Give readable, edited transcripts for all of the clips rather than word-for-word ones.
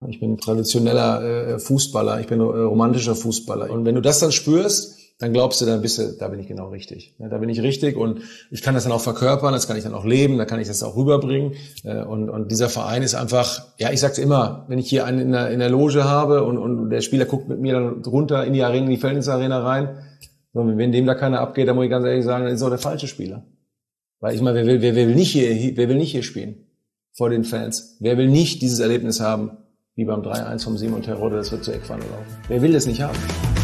Ich bin traditioneller Fußballer, ich bin romantischer Fußballer. Und wenn du das dann spürst, dann glaubst du, da bin ich genau richtig. Da bin ich richtig und ich kann das dann auch verkörpern, das kann ich dann auch leben, da kann ich das auch rüberbringen. Und dieser Verein ist einfach, ja, ich sag's immer, wenn ich hier einen in der Loge habe und der Spieler guckt mit mir dann runter in die Arena, in die Felddienstarena rein, so, wenn dem da keiner abgeht, dann muss ich ganz ehrlich sagen, dann ist auch der falsche Spieler. Weil ich meine, wer will nicht hier spielen vor den Fans? Wer will nicht dieses Erlebnis haben, wie beim 3-1 vom Simon Terodde, das wird zur Eckfahne laufen? Wer will das nicht haben?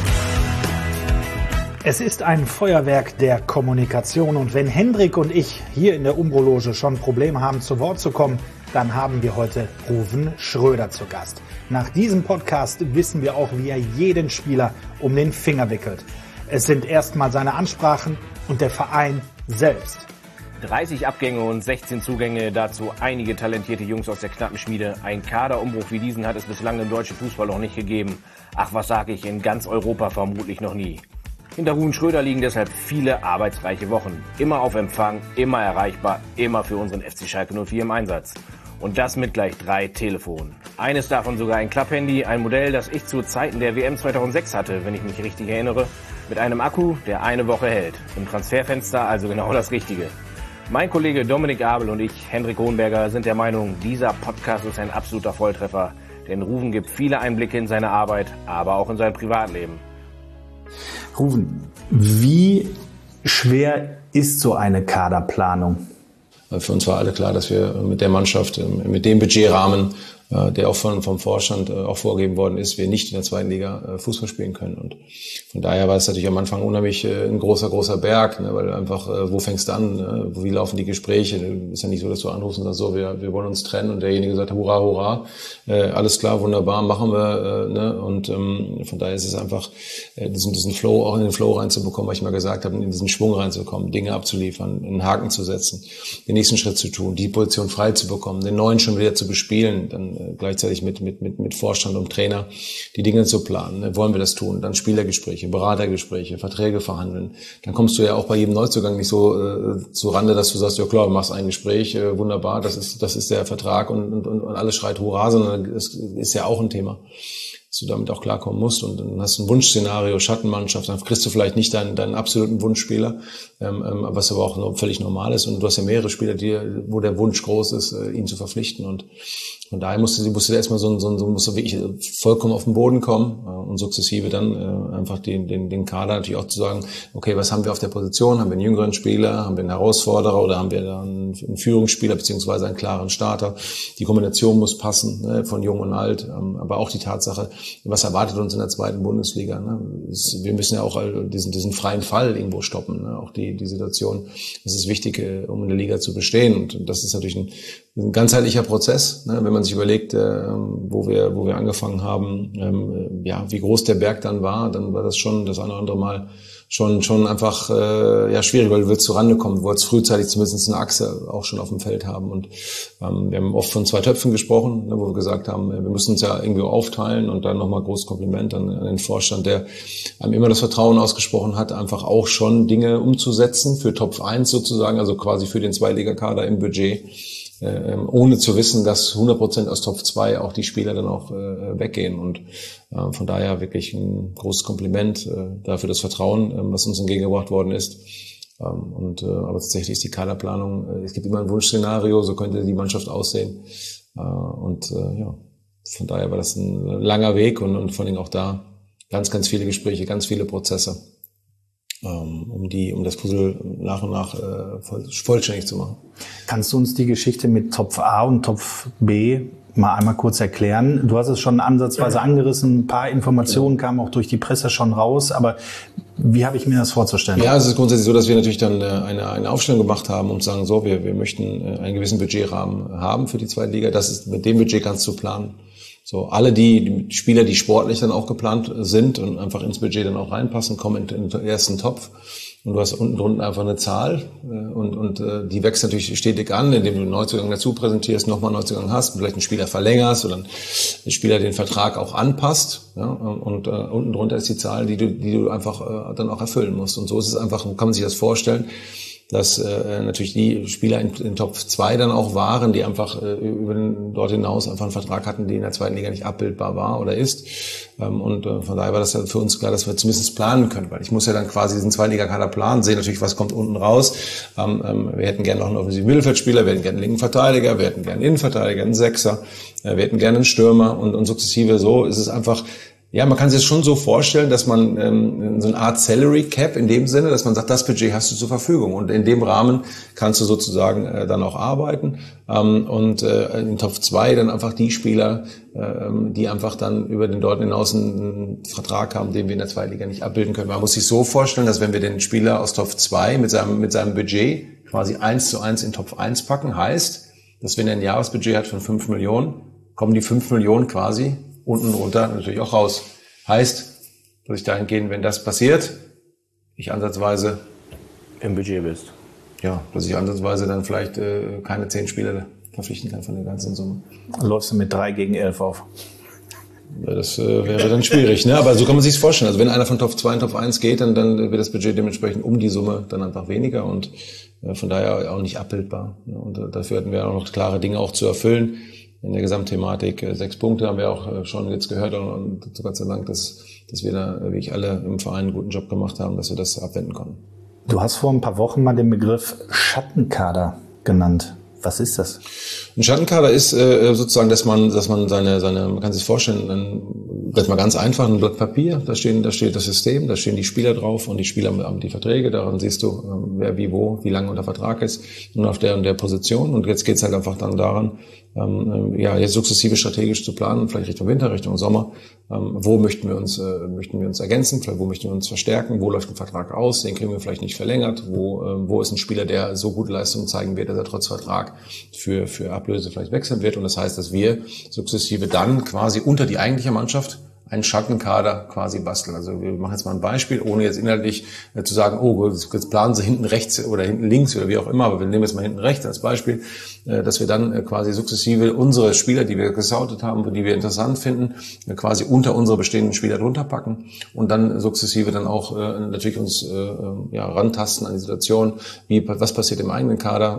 Es ist ein Feuerwerk der Kommunikation und wenn Hendrik und ich hier in der Umbro-Loge schon Probleme haben, zu Wort zu kommen, dann haben wir heute Ruven Schröder zu Gast. Nach diesem Podcast wissen wir auch, wie er jeden Spieler um den Finger wickelt. Es sind erstmal seine Ansprachen und der Verein selbst. 30 Abgänge und 16 Zugänge, dazu einige talentierte Jungs aus der knappen Schmiede. Ein Kaderumbruch wie diesen hat es bislang im deutschen Fußball noch nicht gegeben. Ach, was sag ich, in ganz Europa vermutlich noch nie. Hinter Ruven Schröder liegen deshalb viele arbeitsreiche Wochen. Immer auf Empfang, immer erreichbar, immer für unseren FC Schalke 04 im Einsatz. Und das mit gleich 3 Telefonen. Eines davon sogar ein Klapphandy, ein Modell, das ich zu Zeiten der WM 2006 hatte, wenn ich mich richtig erinnere. Mit einem Akku, der eine Woche hält. Im Transferfenster also genau das Richtige. Mein Kollege Dominik Abel und ich, Hendrik Hohenberger, sind der Meinung, dieser Podcast ist ein absoluter Volltreffer. Denn Ruven gibt viele Einblicke in seine Arbeit, aber auch in sein Privatleben. Ruven, wie schwer ist so eine Kaderplanung? Für uns war alle klar, dass wir mit der Mannschaft, mit dem Budgetrahmen, der auch vom Vorstand auch vorgegeben worden ist, wir nicht in der zweiten Liga Fußball spielen können. Und von daher war es natürlich am Anfang unheimlich ein großer Berg, ne, weil einfach, wo fängst du an, wie laufen die Gespräche? Ist ja nicht so, dass du anrufst und sagst, so, wir wollen uns trennen und derjenige sagt, hurra, hurra, alles klar, wunderbar, machen wir. Ne? Und von daher ist es einfach, diesen Flow, auch in den Flow reinzubekommen, was ich mal gesagt habe, in diesen Schwung reinzukommen, Dinge abzuliefern, einen Haken zu setzen, den nächsten Schritt zu tun, die Position frei zu bekommen, den neuen schon wieder zu bespielen, dann gleichzeitig mit Vorstand und Trainer die Dinge zu planen. Wollen wir das tun? Dann Spielergespräche, Beratergespräche, Verträge verhandeln. Dann kommst du ja auch bei jedem Neuzugang nicht so zu Rande, dass du sagst, ja klar, du machst ein Gespräch, wunderbar, das ist der Vertrag und alles schreit Hurra, sondern es ist ja auch ein Thema, dass du damit auch klarkommen musst und dann hast du ein Wunschszenario, Schattenmannschaft, dann kriegst du vielleicht nicht deinen absoluten Wunschspieler, was aber auch völlig normal ist und du hast ja mehrere Spieler, wo der Wunsch groß ist, ihn zu verpflichten und von daher musste da erstmal musst du wirklich vollkommen auf den Boden kommen und sukzessive dann einfach den Kader natürlich auch zu sagen, okay, was haben wir auf der Position? Haben wir einen jüngeren Spieler? Haben wir einen Herausforderer? Oder haben wir da einen Führungsspieler beziehungsweise einen klaren Starter? Die Kombination muss passen, ne, von jung und alt, aber auch die Tatsache, was erwartet uns in der zweiten Bundesliga? Ne? Wir müssen ja auch diesen freien Fall irgendwo stoppen, ne? Auch die Situation, das ist wichtig, um in der Liga zu bestehen und das ist natürlich ein ganzheitlicher Prozess, ne? Wenn man sich überlegt, wo wir angefangen haben, wie groß der Berg dann war das schon das eine oder andere Mal schon einfach schwierig, weil du willst zurande kommen, du wolltest frühzeitig zumindest eine Achse auch schon auf dem Feld haben und wir haben oft von 2 Töpfen gesprochen, ne, wo wir gesagt haben, wir müssen uns ja irgendwie aufteilen und dann nochmal großes Kompliment an den Vorstand, der einem immer das Vertrauen ausgesprochen hat, einfach auch schon Dinge umzusetzen für Top 1 sozusagen, also quasi für den Zweitligakader im Budget, ohne zu wissen, dass 100% aus Top 2 auch die Spieler dann auch weggehen und von daher wirklich ein großes Kompliment dafür das Vertrauen, was uns entgegengebracht worden ist. Aber tatsächlich ist die Kaderplanung, es gibt immer ein Wunschszenario, so könnte die Mannschaft aussehen. Von daher war das ein langer Weg und vor allem auch da ganz viele Gespräche, ganz viele Prozesse, um das Puzzle nach und nach vollständig zu machen. Kannst du uns die Geschichte mit Topf A und Topf B mal einmal kurz erklären? Du hast es schon ansatzweise angerissen, ein paar Informationen kamen auch durch die Presse schon raus, aber wie habe ich mir das vorzustellen? Ja, es ist grundsätzlich so, dass wir natürlich dann eine Aufstellung gemacht haben, um zu sagen, so, wir möchten einen gewissen Budgetrahmen haben für die zweite Liga. Das ist, mit dem Budget kannst du planen. So, alle die Spieler, die sportlich dann auch geplant sind und einfach ins Budget dann auch reinpassen, kommen in den ersten Topf. Und du hast unten drunter einfach eine Zahl und die wächst natürlich stetig an, indem du einen Neuzugang dazu präsentierst, nochmal einen Neuzugang hast, vielleicht einen Spieler verlängerst oder einen Spieler den Vertrag auch anpasst. Ja, und unten drunter ist die Zahl, die du einfach dann auch erfüllen musst. Und so ist es einfach, kann man sich das vorstellen. dass natürlich die Spieler in Top 2 dann auch waren, die einfach dort hinaus einfach einen Vertrag hatten, die in der zweiten Liga nicht abbildbar war oder ist. Und von daher war das ja für uns klar, dass wir zumindest planen können, weil ich muss ja dann quasi diesen Zweitligakader planen, sehen natürlich, was kommt unten raus. Wir hätten gerne noch einen offensiven Mittelfeldspieler, wir hätten gerne einen linken Verteidiger, wir hätten gerne einen Innenverteidiger, einen Sechser, wir hätten gerne einen Stürmer und sukzessive so ist es einfach. Ja, man kann sich das schon so vorstellen, dass man so eine Art Salary Cap in dem Sinne, dass man sagt, das Budget hast du zur Verfügung und in dem Rahmen kannst du sozusagen dann auch arbeiten und in Top 2 dann einfach die Spieler, die einfach dann über den dort hinaus einen Vertrag haben, den wir in der Zweitliga nicht abbilden können. Man muss sich so vorstellen, dass wenn wir den Spieler aus Top 2 mit seinem Budget quasi 1:1 in Top 1 packen, heißt, dass wenn er ein Jahresbudget hat von 5 Millionen, kommen die 5 Millionen quasi unten runter natürlich auch raus. Heißt, dass ich dahingehend, wenn das passiert, ich ansatzweise im Budget bist. Ja, dass ich ansatzweise dann vielleicht keine 10 Spieler verpflichten kann von der ganzen Summe. Dann läufst du mit 3 gegen 11 auf. Ja, das wäre dann schwierig, ne? Aber so kann man sich's vorstellen. Also wenn einer von Top 2 in Top 1 geht, dann wird das Budget dementsprechend um die Summe dann einfach weniger und von daher auch nicht abbildbar. Und dafür hatten wir auch noch klare Dinge auch zu erfüllen. In der Gesamtthematik 6 Punkte haben wir auch schon jetzt gehört und Gott sei Dank, dass wir da wirklich alle im Verein einen guten Job gemacht haben, dass wir das abwenden konnten. Du hast vor ein paar Wochen mal den Begriff Schattenkader genannt. Was ist das? Ein Schattenkader ist sozusagen, dass man seine, man kann sich vorstellen, das mal ganz einfach, ein Blatt Papier, da steht das System, da stehen die Spieler drauf und die Spieler haben die Verträge, daran siehst du, wer wie wo, wie lange unter Vertrag ist und auf der und der Position. Und jetzt geht's halt einfach dann daran, jetzt sukzessive strategisch zu planen, vielleicht Richtung Winter, Richtung Sommer, wo möchten wir uns ergänzen, vielleicht wo möchten wir uns verstärken, wo läuft ein Vertrag aus, den kriegen wir vielleicht nicht verlängert, wo ist ein Spieler, der so gute Leistungen zeigen wird, dass er trotz Vertrag für Ablöse vielleicht wechseln wird. Und das heißt, dass wir sukzessive dann quasi unter die eigentliche Mannschaft einen Schattenkader quasi basteln. Also wir machen jetzt mal ein Beispiel, ohne jetzt inhaltlich zu sagen, oh, jetzt planen Sie hinten rechts oder hinten links oder wie auch immer, aber wir nehmen jetzt mal hinten rechts als Beispiel, dass wir dann quasi sukzessive unsere Spieler, die wir gescoutet haben, die wir interessant finden, quasi unter unsere bestehenden Spieler drunter packen und dann sukzessive dann auch natürlich uns rantasten an die Situation, was passiert im eigenen Kader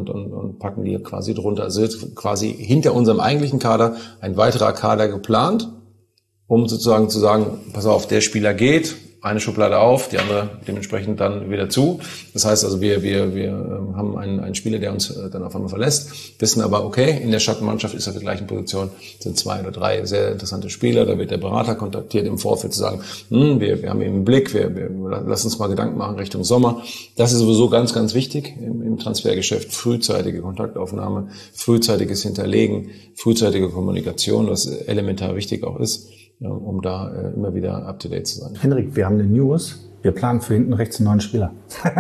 und packen die quasi drunter. Also wird quasi hinter unserem eigentlichen Kader ein weiterer Kader geplant, um sozusagen zu sagen, pass auf, der Spieler geht, eine Schublade auf, die andere dementsprechend dann wieder zu. Das heißt also, wir haben einen Spieler, der uns dann auf einmal verlässt, wissen aber, okay, in der Schattenmannschaft ist auf der gleichen Position, sind 2 oder 3 sehr interessante Spieler, da wird der Berater kontaktiert im Vorfeld zu sagen, wir haben ihn im Blick, wir lassen uns mal Gedanken machen Richtung Sommer. Das ist sowieso ganz, ganz wichtig im Transfergeschäft, frühzeitige Kontaktaufnahme, frühzeitiges Hinterlegen, frühzeitige Kommunikation, was elementar wichtig auch ist, um da immer wieder up-to-date zu sein. Henrik, wir haben eine News. Wir planen für hinten rechts einen neuen Spieler.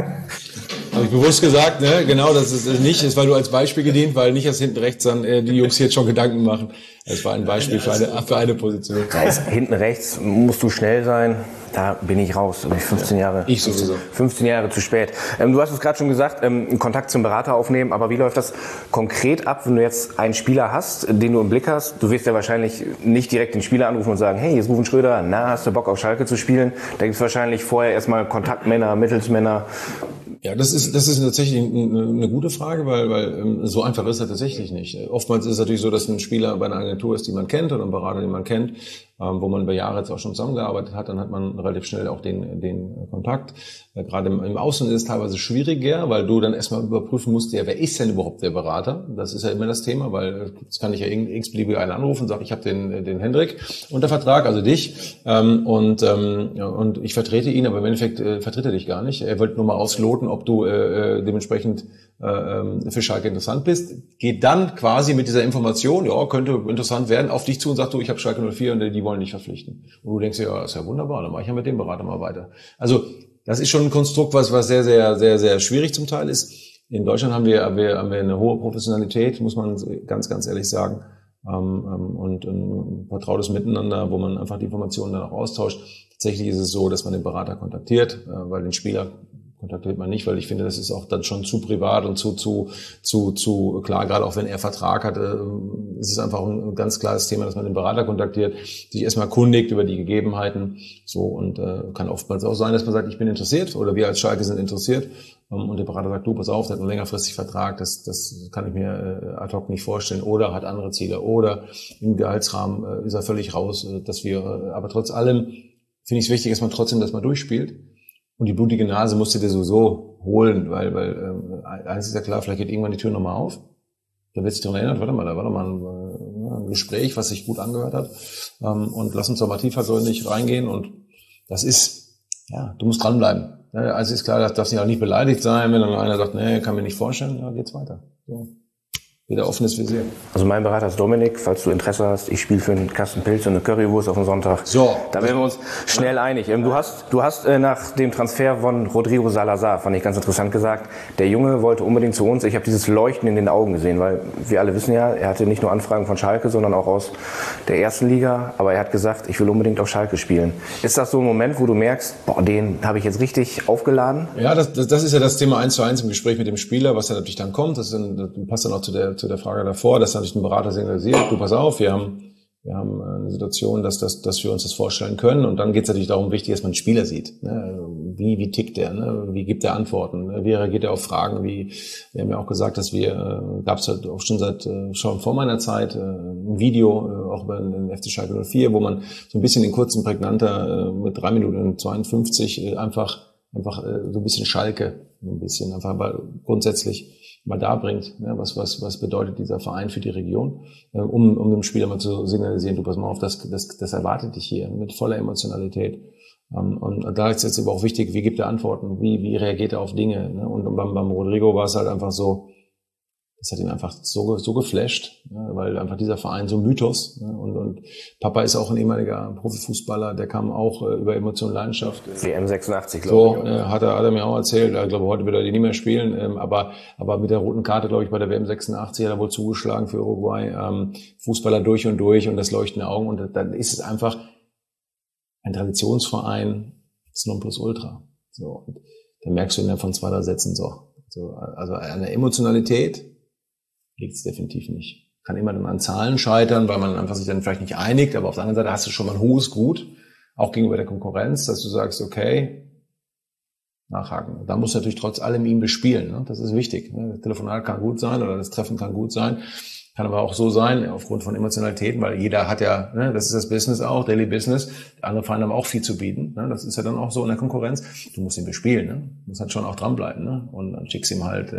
Habe ich bewusst gesagt, ne? Genau, das ist nicht, das war nur als Beispiel gedient, weil nicht erst hinten rechts dann die Jungs jetzt schon Gedanken machen. Es war ein Beispiel für eine Position. Hinten rechts musst du schnell sein. Da bin ich raus. Da bin ich 15 Jahre. Ich sowieso. 15 Jahre zu spät. Du hast es gerade schon gesagt, Kontakt zum Berater aufnehmen. Aber wie läuft das konkret ab, wenn du jetzt einen Spieler hast, den du im Blick hast? Du wirst ja wahrscheinlich nicht direkt den Spieler anrufen und sagen, hey, hier ist Ruven Schröder, hast du Bock auf Schalke zu spielen? Da gibt es wahrscheinlich vorher erstmal Kontaktmänner, Mittelsmänner. Ja, das ist tatsächlich eine gute Frage, weil so einfach ist er tatsächlich nicht. Oftmals ist es natürlich so, dass ein Spieler bei einer Agentur ist, die man kennt, oder ein Berater, den man kennt, wo man über Jahre jetzt auch schon zusammengearbeitet hat, dann hat man relativ schnell auch den Kontakt. Gerade im Ausland ist es teilweise schwieriger, weil du dann erstmal überprüfen musst, ja, wer ist denn überhaupt der Berater? Das ist ja immer das Thema, weil jetzt kann ich ja x-beliebige einen anrufen und sagen, ich habe den Hendrik unter Vertrag, also dich, und ich vertrete ihn, aber im Endeffekt vertritt er dich gar nicht. Er wollte nur mal ausloten, ob du dementsprechend für Schalke interessant bist, geht dann quasi mit dieser Information, ja, könnte interessant werden, auf dich zu und sagt, du, ich habe Schalke 04 und die wollen dich verpflichten. Und du denkst, ja, ist ja wunderbar, dann mache ich ja mit dem Berater mal weiter. Also das ist schon ein Konstrukt, was sehr, sehr, sehr, sehr schwierig zum Teil ist. In Deutschland haben wir eine hohe Professionalität, muss man ganz, ganz ehrlich sagen, und ein vertrautes Miteinander, wo man einfach die Informationen dann auch austauscht. Tatsächlich ist es so, dass man den Berater kontaktiert, weil den Spieler kontaktiert man nicht, weil ich finde, das ist auch dann schon zu privat und zu klar, gerade auch wenn er Vertrag hat, ist es einfach ein ganz klares Thema, dass man den Berater kontaktiert, sich erstmal kundigt über die Gegebenheiten, so, und kann oftmals auch sein, dass man sagt, ich bin interessiert, oder wir als Schalke sind interessiert, und der Berater sagt, du, pass auf, der hat einen längerfristig Vertrag, das kann ich mir ad hoc nicht vorstellen, oder hat andere Ziele, oder im Gehaltsrahmen ist er völlig raus, dass wir, aber trotz allem finde ich es wichtig, dass man trotzdem das mal durchspielt. Und die blutige Nase musst du dir sowieso holen, weil eins ist ja klar, vielleicht geht irgendwann die Tür nochmal auf. Da wird sich daran erinnert, warte mal, da war doch mal ein Gespräch, was sich gut angehört hat. Und lass uns doch mal tiefergründig reingehen. Und das ist, ja, du musst dranbleiben. Also ist klar, das darf nicht auch nicht beleidigt sein, wenn dann einer sagt, nee, kann mir nicht vorstellen, ja, geht's weiter. So. Wieder offenes Visier. Also mein Berater ist Dominik, falls du Interesse hast. Ich spiele für einen Kasten Pilz und eine Currywurst auf den Sonntag. So. Da werden wir uns schnell einig. Du hast nach dem Transfer von Rodrigo Salazar, fand ich ganz interessant, gesagt, der Junge wollte unbedingt zu uns. Ich habe dieses Leuchten in den Augen gesehen, weil wir alle wissen ja, er hatte nicht nur Anfragen von Schalke, sondern auch aus der ersten Liga. Aber er hat gesagt, ich will unbedingt auf Schalke spielen. Ist das so ein Moment, wo du merkst, boah, den habe ich jetzt richtig aufgeladen? Ja, das ist ja das Thema 1:1 im Gespräch mit dem Spieler, was dann natürlich dann kommt. Das passt dann auch zu der Frage davor, dass natürlich ein Berater signalisiert, du, pass auf, wir haben eine Situation, dass wir uns das vorstellen können. Und dann geht es natürlich darum, wichtig, dass man einen Spieler sieht. Ne? Wie tickt der? Ne? Wie gibt er Antworten? Ne? Wie reagiert er auf Fragen? Wir haben ja auch gesagt, dass gab es halt auch schon vor meiner Zeit ein Video, auch über den FC Schalke 04, wo man so ein bisschen in kurzen prägnanter mit 3 Minuten 52 einfach so ein bisschen Schalke, ein bisschen einfach aber grundsätzlich mal da bringt, ne, was bedeutet dieser Verein für die Region, um dem Spieler mal zu signalisieren, du pass mal auf, das erwartet dich hier mit voller Emotionalität. Und da ist jetzt aber auch wichtig, wie gibt er Antworten, wie reagiert er auf Dinge, ne? Und beim Rodrigo war es halt einfach so, das hat ihn einfach so geflasht, ne, weil einfach dieser Verein so ein Mythos, ne, und Papa ist auch ein ehemaliger Profifußballer, der kam auch über Emotion, Leidenschaft. WM 86, glaube ich. So, hat er mir auch erzählt, ich glaube, heute wird er die nicht mehr spielen, aber mit der roten Karte, glaube ich, bei der WM 86 hat er wohl zugeschlagen für Uruguay, Fußballer durch und das leuchtende Augen, und dann ist es einfach ein Traditionsverein, das Nonplusultra. So, und dann merkst du innerhalb von 2, 3 Sätzen also an der Emotionalität liegt es definitiv nicht. Kann immer dann an Zahlen scheitern, weil man einfach sich dann vielleicht nicht einigt, aber auf der anderen Seite hast du schon mal ein hohes Gut, auch gegenüber der Konkurrenz, dass du sagst, okay, nachhaken. Da musst du natürlich trotz allem ihn bespielen, ne? Das ist wichtig. Ne? Das Telefonat kann gut sein oder das Treffen kann gut sein, kann aber auch so sein, aufgrund von Emotionalitäten, weil jeder hat ja, ne, das ist das Business auch, Daily Business, andere Vereine haben auch viel zu bieten, ne? Das ist ja dann auch so in der Konkurrenz. Du musst ihn bespielen, ne? Du musst halt schon auch dranbleiben, ne? Und dann schickst ihm halt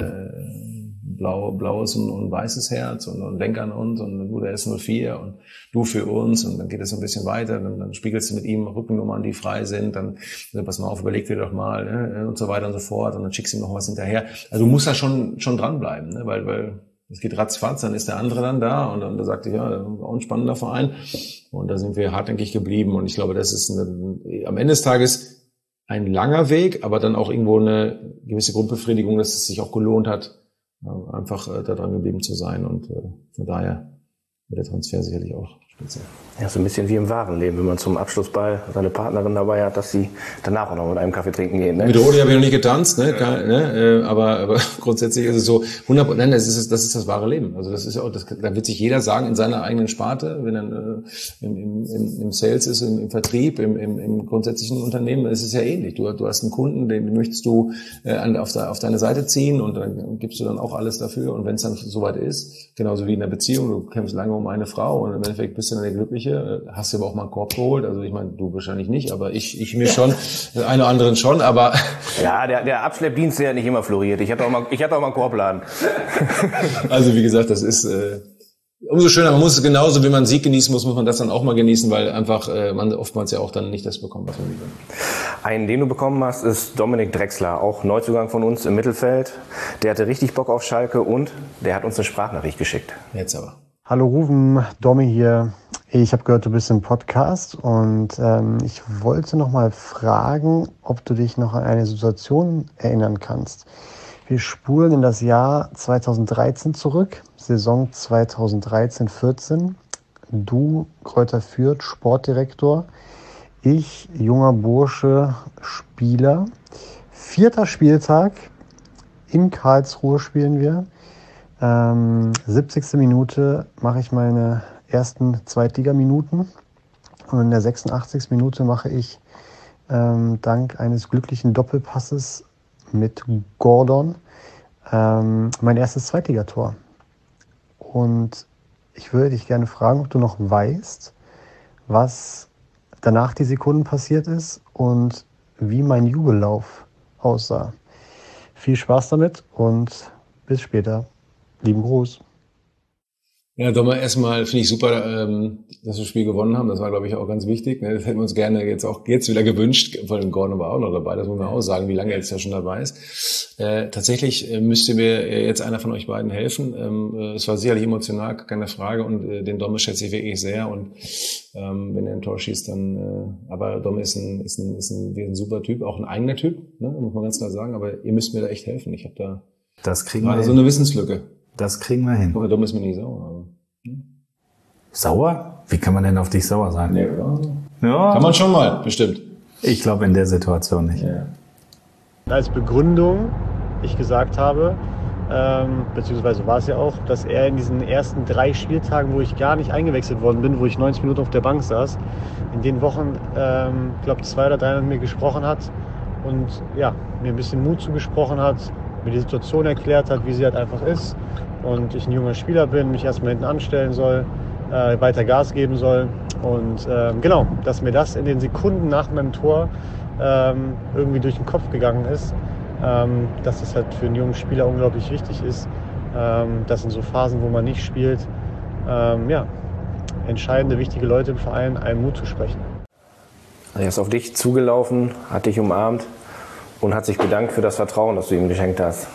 blaues und weißes Herz und denk an uns und du der S04 und du für uns, und dann geht es so ein bisschen weiter, dann spiegelst du mit ihm Rückennummern, die frei sind, dann pass mal auf, überleg dir doch mal, ne? Und so weiter und so fort, und dann schickst du ihm noch was hinterher. Also du musst da schon dranbleiben, ne? Weil es geht ratzfatz, dann ist der andere dann da, und dann sagte ich, ja, auch ein spannender Verein, und da sind wir hartmäßig geblieben, und ich glaube, das ist am Ende des Tages ein langer Weg, aber dann auch irgendwo eine gewisse Grundbefriedigung, dass es sich auch gelohnt hat, einfach da dran geblieben zu sein, und von daher wird der Transfer sicherlich auch speziell. Ja, so ein bisschen wie im wahren Leben, wenn man zum Abschlussball seine Partnerin dabei hat, dass sie danach auch noch mit einem Kaffee trinken gehen. Ne? Mit Rodi habe ich noch nicht getanzt, ne? Aber grundsätzlich ist es so 100%. Nein, das ist das wahre Leben. Also das ist ja auch, da wird sich jeder sagen in seiner eigenen Sparte, wenn er im Sales ist, im Vertrieb, im grundsätzlichen Unternehmen, ist es ja ähnlich. Du hast einen Kunden, den möchtest du auf deine Seite ziehen, und dann gibst du dann auch alles dafür. Und wenn es dann soweit ist, genauso wie in der Beziehung, du kämpfst lange um eine Frau, und im Endeffekt bist du dann der Glückliche. Hast du aber auch mal einen Korb geholt, also ich meine, du wahrscheinlich nicht, aber ich mir schon, der eine oder anderen schon, aber... Ja, der Abschleppdienst, der hat nicht immer floriert. Ich hatte auch mal einen Korbladen. Also wie gesagt, das ist umso schöner, man muss es genauso, wie man Sieg genießen muss man das dann auch mal genießen, weil einfach man oftmals ja auch dann nicht das bekommt, was man will. Einen, den du bekommen hast, ist Dominik Drexler, auch Neuzugang von uns im Mittelfeld. Der hatte richtig Bock auf Schalke, und der hat uns eine Sprachnachricht geschickt. Jetzt aber. Hallo Ruven, Domi hier. Ich habe gehört, du bist im Podcast, und ich wollte noch mal fragen, ob du dich noch an eine Situation erinnern kannst. Wir spulen in das Jahr 2013 zurück, Saison 2013/14. Du, Greuther Fürth, Sportdirektor. Ich, junger Bursche, Spieler. 4. Spieltag. In Karlsruhe spielen wir. 70. Minute mache ich meine ersten Zweitligaminuten. Und in der 86. Minute mache ich dank eines glücklichen Doppelpasses mit Gordon mein erstes Zweitligator. Und ich würde dich gerne fragen, ob du noch weißt, was danach die Sekunden passiert ist und wie mein Jubellauf aussah. Viel Spaß damit und bis später. Lieben Gruß. Ja, Dommer, erstmal finde ich super, dass wir das Spiel gewonnen haben. Das war, glaube ich, auch ganz wichtig. Das hätten wir uns gerne jetzt wieder gewünscht. Vor allem Gordon war auch noch dabei. Das muss man auch sagen, wie lange er jetzt ja schon dabei ist. Tatsächlich müsste mir jetzt einer von euch beiden helfen. Es war sicherlich emotional, keine Frage. Und den Dommer schätze ich wirklich sehr. Und wenn er ein Tor schießt, dann. Aber Dommer ist ein super Typ, auch ein eigener Typ, ne? Muss man ganz klar sagen. Aber ihr müsst mir da echt helfen. Ich habe da gerade so eine Wissenslücke. Das kriegen wir hin. Aber Dom ist mir nicht sauer. Aber, Sauer? Wie kann man denn auf dich sauer sein? Nee, ja. Kann man schon mal, bestimmt. Ich glaube in der Situation nicht. Ja. Als Begründung ich gesagt habe, beziehungsweise war es ja auch, dass er in diesen ersten 3 Spieltagen, wo ich gar nicht eingewechselt worden bin, wo ich 90 Minuten auf der Bank saß, in den Wochen, ich glaube 2 oder 3 mit mir gesprochen hat und ja, mir ein bisschen Mut zugesprochen hat, mir die Situation erklärt hat, wie sie halt einfach ist und ich ein junger Spieler bin, mich erstmal hinten anstellen soll, weiter Gas geben soll und genau, dass mir das in den Sekunden nach meinem Tor irgendwie durch den Kopf gegangen ist, dass das halt für einen jungen Spieler unglaublich wichtig ist, dass in so Phasen, wo man nicht spielt, entscheidende, wichtige Leute im Verein einem Mut zu sprechen. Er ist auf dich zugelaufen, hat dich umarmt und hat sich bedankt für das Vertrauen, das du ihm geschenkt hast.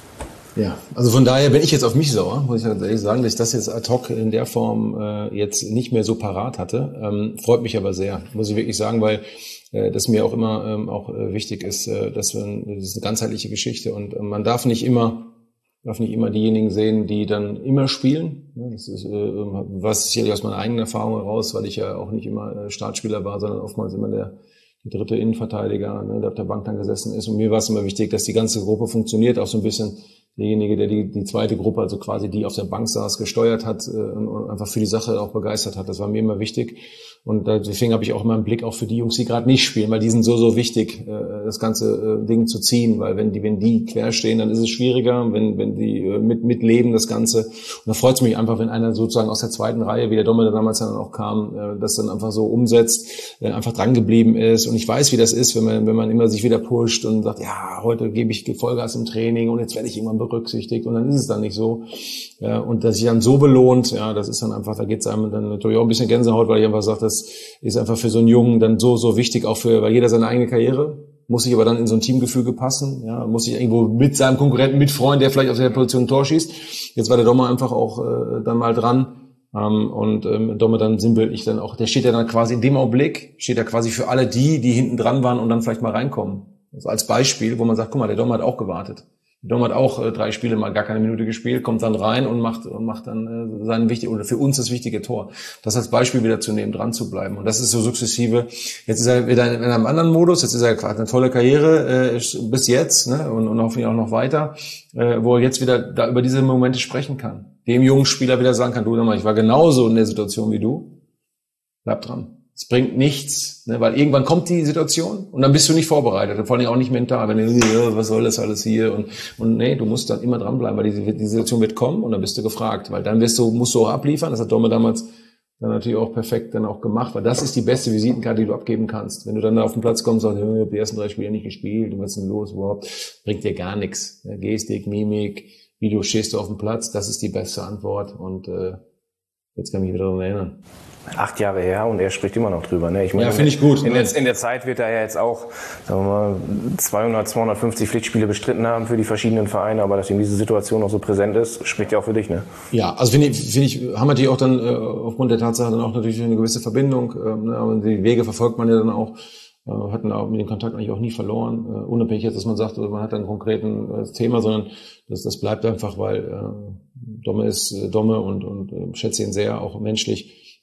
Ja, also von daher bin ich jetzt auf mich sauer, muss ich ganz ehrlich sagen, dass ich das jetzt ad hoc in der Form jetzt nicht mehr so parat hatte. Freut mich aber sehr, muss ich wirklich sagen, weil das mir auch immer auch wichtig ist, dass das ist eine ganzheitliche Geschichte und man darf nicht immer diejenigen sehen, die dann immer spielen. Das ist was sicherlich aus meiner eigenen Erfahrung heraus, weil ich ja auch nicht immer Startspieler war, sondern oftmals immer der dritte Innenverteidiger, der auf der Bank dann gesessen ist. Und mir war es immer wichtig, dass die ganze Gruppe funktioniert, auch so ein bisschen derjenige, der die zweite Gruppe, also quasi die auf der Bank saß, gesteuert hat und einfach für die Sache auch begeistert hat. Das war mir immer wichtig. Und deswegen habe ich auch immer einen Blick auch für die Jungs, die gerade nicht spielen, weil die sind so wichtig, das ganze Ding zu ziehen, weil wenn die quer stehen, dann ist es schwieriger, wenn die mitleben das Ganze. Und da freut es mich einfach, wenn einer sozusagen aus der zweiten Reihe, wie der Domme, der damals dann auch kam, das dann einfach so umsetzt, einfach dran geblieben ist. Und ich weiß, wie das ist, wenn man immer sich wieder pusht und sagt, ja, heute gebe ich Vollgas im Training und jetzt werde ich irgendwann berücksichtigt und dann ist es dann nicht so. Ja, und dass sich dann so belohnt, ja, das ist dann einfach, da geht es einem dann natürlich auch ein bisschen Gänsehaut, weil ich einfach sage, das ist einfach für so einen Jungen dann so wichtig, auch weil jeder seine eigene Karriere, muss sich aber dann in so ein Teamgefüge passen, ja, muss sich irgendwo mit seinem Konkurrenten mitfreuen, der vielleicht auf der Position ein Tor schießt. Jetzt war der Dommer einfach auch dann mal dran. Und Domme dann sinnbildlich dann auch, der steht ja dann quasi in dem Augenblick, steht ja quasi für alle die hinten dran waren und dann vielleicht mal reinkommen. Also als Beispiel, wo man sagt, guck mal, der Domme hat auch gewartet. Der Domme hat auch 3 Spiele mal gar keine Minute gespielt, kommt dann rein und macht dann sein wichtig oder für uns das wichtige Tor. Das als Beispiel wieder zu nehmen, dran zu bleiben. Und das ist so sukzessive. Jetzt ist er wieder in einem anderen Modus. Jetzt ist er quasi eine tolle Karriere bis jetzt, ne, und hoffentlich auch noch weiter, wo er jetzt wieder da über diese Momente sprechen kann. Dem jungen Spieler wieder sagen kann, du, ich war genauso in der Situation wie du. Bleib dran. Es bringt nichts, ne, weil irgendwann kommt die Situation und dann bist du nicht vorbereitet, vor allem auch nicht mental, wenn du, was soll das alles hier und nee, du musst dann immer dranbleiben, weil die Situation wird kommen und dann bist du gefragt, weil dann musst du auch abliefern. Das hat Domme damals dann natürlich auch perfekt dann auch gemacht, weil das ist die beste Visitenkarte, die du abgeben kannst. Wenn du dann da auf den Platz kommst und sagst, ich habe die ersten 3 Spiele nicht gespielt, was ist denn los überhaupt, bringt dir gar nichts. Gestik, Mimik, wie du stehst du auf dem Platz, das ist die beste Antwort und jetzt kann ich mich wieder daran erinnern. 8 Jahre her und er spricht immer noch drüber. Ne? Ich meine, ja, finde ich gut. In der Zeit wird er ja jetzt auch, sagen wir mal, 200, 250 Pflichtspiele bestritten haben für die verschiedenen Vereine, aber dass ihm diese Situation noch so präsent ist, spricht ja auch für dich, ne? Ja, also finde ich, haben natürlich auch dann aufgrund der Tatsache dann auch natürlich eine gewisse Verbindung, ne? Aber die Wege verfolgt man ja dann auch, hatten auch mit dem Kontakt eigentlich auch nie verloren, unabhängig jetzt, dass man sagt, man hat einen konkreten Thema, sondern das bleibt einfach, weil Domme ist Domme und schätze ihn sehr, auch menschlich.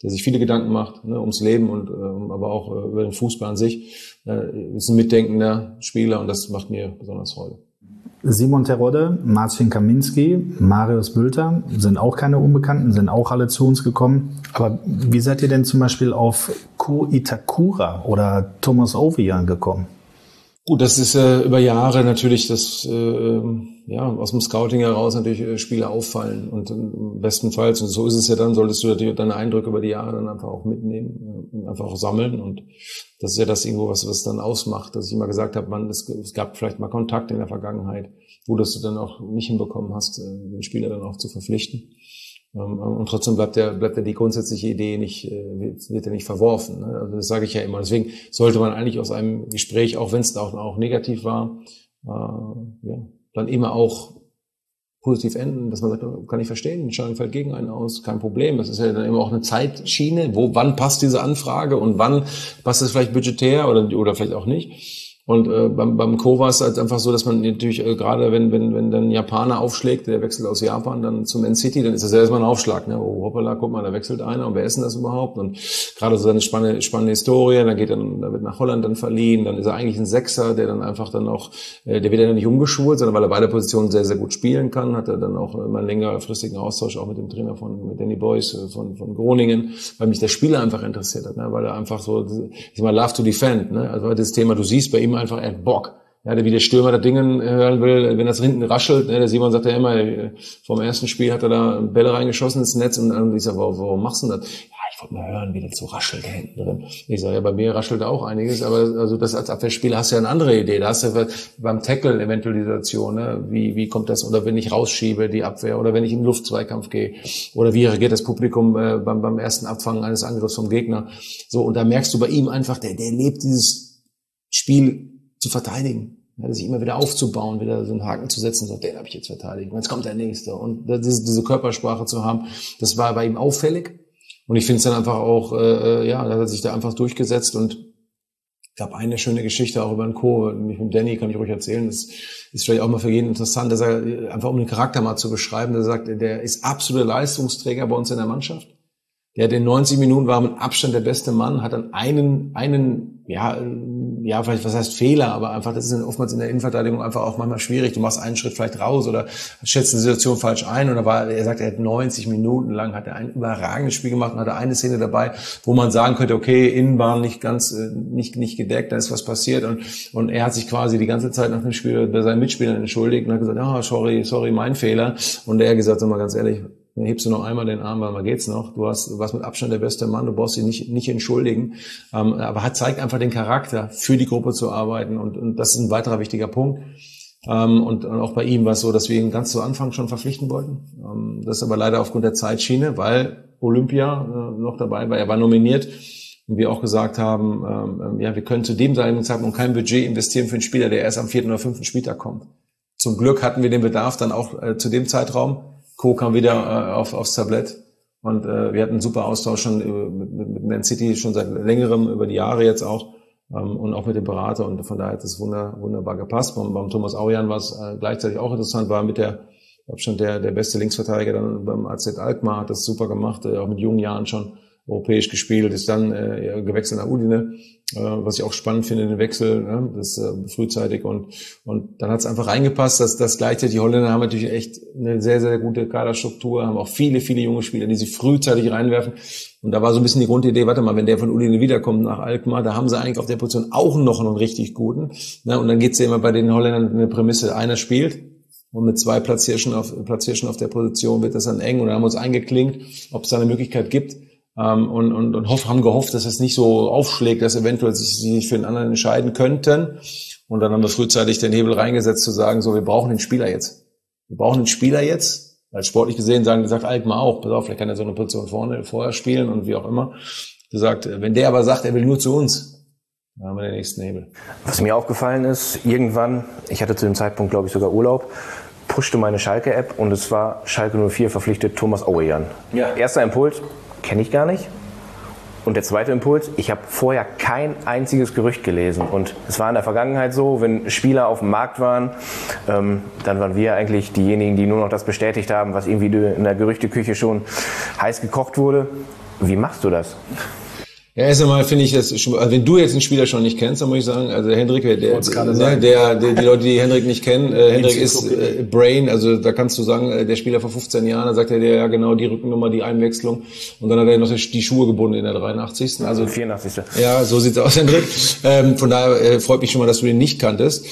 der sich viele Gedanken macht, ne, ums Leben und aber auch über den Fußball an sich. Ist ein mitdenkender Spieler und das macht mir besonders Freude. Simon Terodde, Marcin Kaminski, Marius Bülter sind auch keine Unbekannten, sind auch alle zu uns gekommen. Aber wie seid ihr denn zum Beispiel auf Ko Itakura oder Thomas Owian gekommen? Gut, das ist über Jahre natürlich das aus dem Scouting heraus natürlich Spieler auffallen und bestenfalls, und so ist es ja dann, solltest du natürlich deine Eindrücke über die Jahre dann einfach auch mitnehmen und einfach auch sammeln, und das ist ja das irgendwo, was dann ausmacht, dass ich immer gesagt habe, es gab vielleicht mal Kontakte in der Vergangenheit, wo du dann auch nicht hinbekommen hast, den Spieler dann auch zu verpflichten. Und trotzdem bleibt ja die grundsätzliche Idee nicht, wird ja nicht verworfen. Ne? Also das sage ich ja immer. Deswegen sollte man eigentlich aus einem Gespräch, auch wenn es auch negativ war, dann immer auch positiv enden, dass man sagt, kann ich verstehen, die Entscheidung fällt gegen einen aus, kein Problem. Das ist ja dann immer auch eine Zeitschiene, wann passt diese Anfrage und wann passt es vielleicht budgetär oder vielleicht auch nicht. Und beim Co war es halt einfach so, dass man natürlich gerade wenn dann ein Japaner aufschlägt, der wechselt aus Japan dann zu Man City, dann ist das ja erstmal ein Aufschlag, ne? Oh, hoppala, guck mal, da wechselt einer, und wer ist denn das überhaupt? Und gerade so eine spannende Historie, da wird nach Holland dann verliehen, dann ist er eigentlich ein Sechser, der dann einfach dann auch, der wird ja nicht umgeschult, sondern weil er beide Positionen sehr, sehr gut spielen kann, hat er dann auch immer einen längerfristigen Austausch auch mit dem Trainer mit Danny Boyce von Groningen, weil mich der Spieler einfach interessiert hat, ne? Weil er einfach so, ich sag mal, love to defend, ne? Also das Thema, du siehst bei ihm einfach, er hat Bock. Ja, wie der Stürmer das Ding hören will, wenn das hinten raschelt, ne, der Simon sagt ja immer, vom ersten Spiel hat er da Bälle reingeschossen ins Netz, und ich sag, warum machst du das? Ja, ich wollte mal hören, wie das so raschelt da hinten drin. Ich sage, ja, bei mir raschelt da auch einiges, aber also das als Abwehrspieler hast du ja eine andere Idee. Da hast du beim Tackle eventuell die Situation, ne, wie kommt das, oder wenn ich rausschiebe die Abwehr, oder wenn ich in den Luftzweikampf gehe, oder wie reagiert das Publikum beim ersten Abfangen eines Angriffs vom Gegner. So, und da merkst du bei ihm einfach, der lebt dieses Spiel zu verteidigen, ja, sich immer wieder aufzubauen, wieder so einen Haken zu setzen, so, den habe ich jetzt verteidigt, jetzt kommt der nächste, und diese Körpersprache zu haben, das war bei ihm auffällig, und ich finde es dann einfach auch, da hat er sich da einfach durchgesetzt, und es gab eine schöne Geschichte auch über den Co, nicht mit Danny, kann ich ruhig erzählen, das ist vielleicht auch mal für jeden interessant, dass er einfach, um den Charakter mal zu beschreiben, der sagt, der ist absoluter Leistungsträger bei uns in der Mannschaft. Der hat in 90 Minuten war mit Abstand der beste Mann, hat dann einen, vielleicht, was heißt Fehler, aber einfach, das ist oftmals in der Innenverteidigung einfach auch manchmal schwierig. Du machst einen Schritt vielleicht raus oder schätzt eine Situation falsch ein, und er sagt, er hat 90 Minuten lang, hat er ein überragendes Spiel gemacht, und hat er eine Szene dabei, wo man sagen könnte, okay, Innenbahn nicht ganz, nicht gedeckt, da ist was passiert, und er hat sich quasi die ganze Zeit nach dem Spiel bei seinen Mitspielern entschuldigt und hat gesagt, sorry, mein Fehler, und er hat gesagt, sag mal ganz ehrlich, dann hebst du noch einmal den Arm, weil mal geht's noch. Du warst mit Abstand der beste Mann, du brauchst dich nicht entschuldigen. Aber zeigt einfach den Charakter, für die Gruppe zu arbeiten, und das ist ein weiterer wichtiger Punkt. Und auch bei ihm war es so, dass wir ihn ganz zu Anfang schon verpflichten wollten. Das ist aber leider aufgrund der Zeitschiene, weil Olympia noch dabei war. Er war nominiert. Und wir auch gesagt haben, wir können zu dem Zeitpunkt kein Budget investieren für einen Spieler, der erst am 4. oder 5. Spieltag kommt. Zum Glück hatten wir den Bedarf dann auch zu dem Zeitraum. Co kam wieder aufs Tablett, und wir hatten einen super Austausch schon mit Man City schon seit längerem, über die Jahre jetzt auch, und auch mit dem Berater, und von daher hat es wunderbar gepasst. Beim Thomas Owian war es gleichzeitig auch interessant, war mit der Abstand der beste Linksverteidiger dann beim AZ Alkmaar, hat das super gemacht, auch mit jungen Jahren schon europäisch gespielt, ist dann gewechselt nach Udine, was ich auch spannend finde, den Wechsel, das frühzeitig, und dann hat es einfach reingepasst, dass das gleichzeitig, die Holländer haben natürlich echt eine sehr, sehr gute Kaderstruktur, haben auch viele, viele junge Spieler, die sie frühzeitig reinwerfen, und da war so ein bisschen die Grundidee, warte mal, wenn der von Udine wiederkommt nach Alkmaar, da haben sie eigentlich auf der Position auch noch einen richtig guten, und dann geht's ja immer bei den Holländern eine Prämisse, einer spielt, und mit 2 Platzierschen auf der Position wird das dann eng, und dann haben wir uns eingeklinkt, ob es da eine Möglichkeit gibt, und haben gehofft, dass es nicht so aufschlägt, dass eventuell sie sich für den anderen entscheiden könnten. Und dann haben wir frühzeitig den Hebel reingesetzt, zu sagen, so, wir brauchen den Spieler jetzt. Weil sportlich gesehen sagt Alkmaar auch, pass auf, vielleicht kann er so eine Position vorher spielen und wie auch immer. Gesagt, wenn der aber sagt, er will nur zu uns, dann haben wir den nächsten Hebel. Was mir aufgefallen ist, irgendwann, ich hatte zu dem Zeitpunkt, glaube ich, sogar Urlaub, pushte meine Schalke-App, und es war Schalke 04 verpflichtet Thomas Owian. Ja. Erster Impuls, kenne ich gar nicht. Und der zweite Impuls, ich habe vorher kein einziges Gerücht gelesen. Und es war in der Vergangenheit so, wenn Spieler auf dem Markt waren, dann waren wir eigentlich diejenigen, die nur noch das bestätigt haben, was irgendwie in der Gerüchteküche schon heiß gekocht wurde. Wie machst du das? Ja, erst einmal finde ich das schon, also wenn du jetzt einen Spieler schon nicht kennst, dann muss ich sagen, also Hendrik, die Leute, die Hendrik nicht kennen, Hendrik ist Brain, also da kannst du sagen, der Spieler vor 15 Jahren, da sagt er dir ja genau die Rückennummer, die Einwechslung und dann hat er noch die Schuhe gebunden in der 83. Also 84. Ja, so sieht's aus, Hendrik. Von daher freut mich schon mal, dass du den nicht kanntest.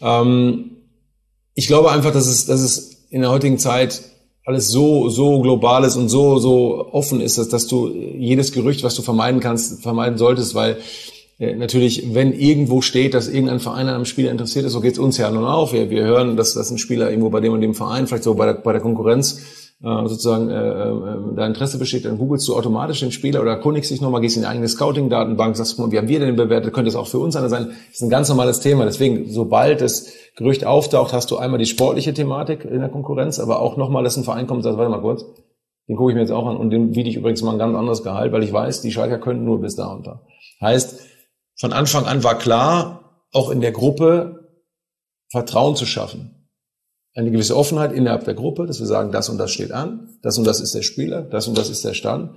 Ich glaube einfach, dass es in der heutigen Zeit alles so global ist und so offen ist, dass du jedes Gerücht, was du vermeiden solltest, weil natürlich, wenn irgendwo steht, dass irgendein Verein an einem Spieler interessiert ist, so geht's uns ja nun auch. Wir hören, dass ein Spieler irgendwo bei dem und dem Verein, vielleicht so bei der Konkurrenz sozusagen da Interesse besteht, dann googelst du automatisch den Spieler oder erkundigst dich nochmal, gehst in die eigene Scouting-Datenbank, sagst, guck mal, wie haben wir denn bewertet, könnte es auch für uns einer sein? Das ist ein ganz normales Thema. Deswegen, sobald das Gerücht auftaucht, hast du einmal die sportliche Thematik in der Konkurrenz, aber auch nochmal, dass ein Verein kommt und sagt, warte mal kurz, den gucke ich mir jetzt auch an und den biete ich übrigens mal ein ganz anderes Gehalt, weil ich weiß, die Schalker könnten nur bis da und da. Heißt, von Anfang an war klar, auch in der Gruppe Vertrauen zu schaffen. Eine gewisse Offenheit innerhalb der Gruppe, dass wir sagen, das und das steht an, das und das ist der Spieler, das und das ist der Stand.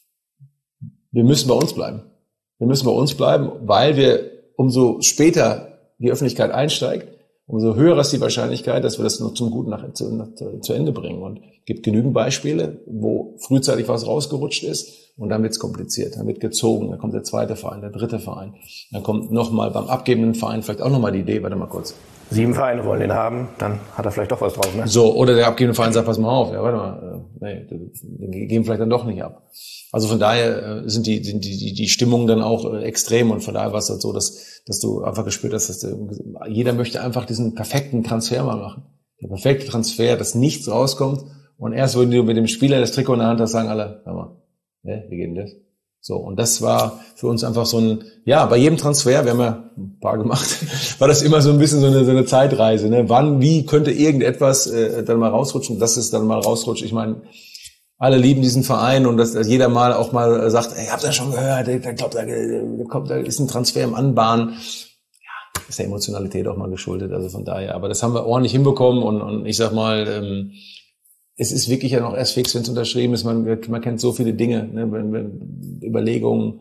Wir müssen bei uns bleiben. Wir müssen bei uns bleiben, weil wir, umso später die Öffentlichkeit einsteigt, umso höher ist die Wahrscheinlichkeit, dass wir das noch zum Guten zu Ende bringen. Und es gibt genügend Beispiele, wo frühzeitig was rausgerutscht ist und dann wird es kompliziert, dann wird gezogen, dann kommt der zweite Verein, der dritte Verein, dann kommt nochmal beim abgebenden Verein vielleicht auch nochmal die Idee, warte mal kurz. 7 Vereine wollen den haben, dann hat er vielleicht doch was drauf, ne? So, oder der abgebende Verein sagt, pass mal auf, ja, warte mal, den geben vielleicht dann doch nicht ab. Also von daher sind die Stimmungen dann auch extrem und von daher war es halt so, dass du einfach gespürt hast, dass jeder möchte einfach diesen perfekten Transfer mal machen. Der perfekte Transfer, dass nichts rauskommt und erst, wenn du mit dem Spieler das Trikot in der Hand hast, sagen alle, hör mal, wie geht denn das? So, und das war für uns einfach so ein, ja, bei jedem Transfer, wir haben ja ein paar gemacht, war das immer so ein bisschen so eine Zeitreise, ne? Wann, wie könnte irgendetwas dann mal rausrutschen, dass es dann mal rausrutscht. Ich meine, alle lieben diesen Verein und dass jeder mal auch mal sagt, ey, habt ihr schon gehört, ich glaube, da ist ein Transfer im Anbahnen. Ja, ist der Emotionalität auch mal geschuldet, also von daher. Aber das haben wir ordentlich hinbekommen und ich sag mal, es ist wirklich ja noch erst fix, wenn es unterschrieben ist. Man kennt so viele Dinge, ne? Überlegungen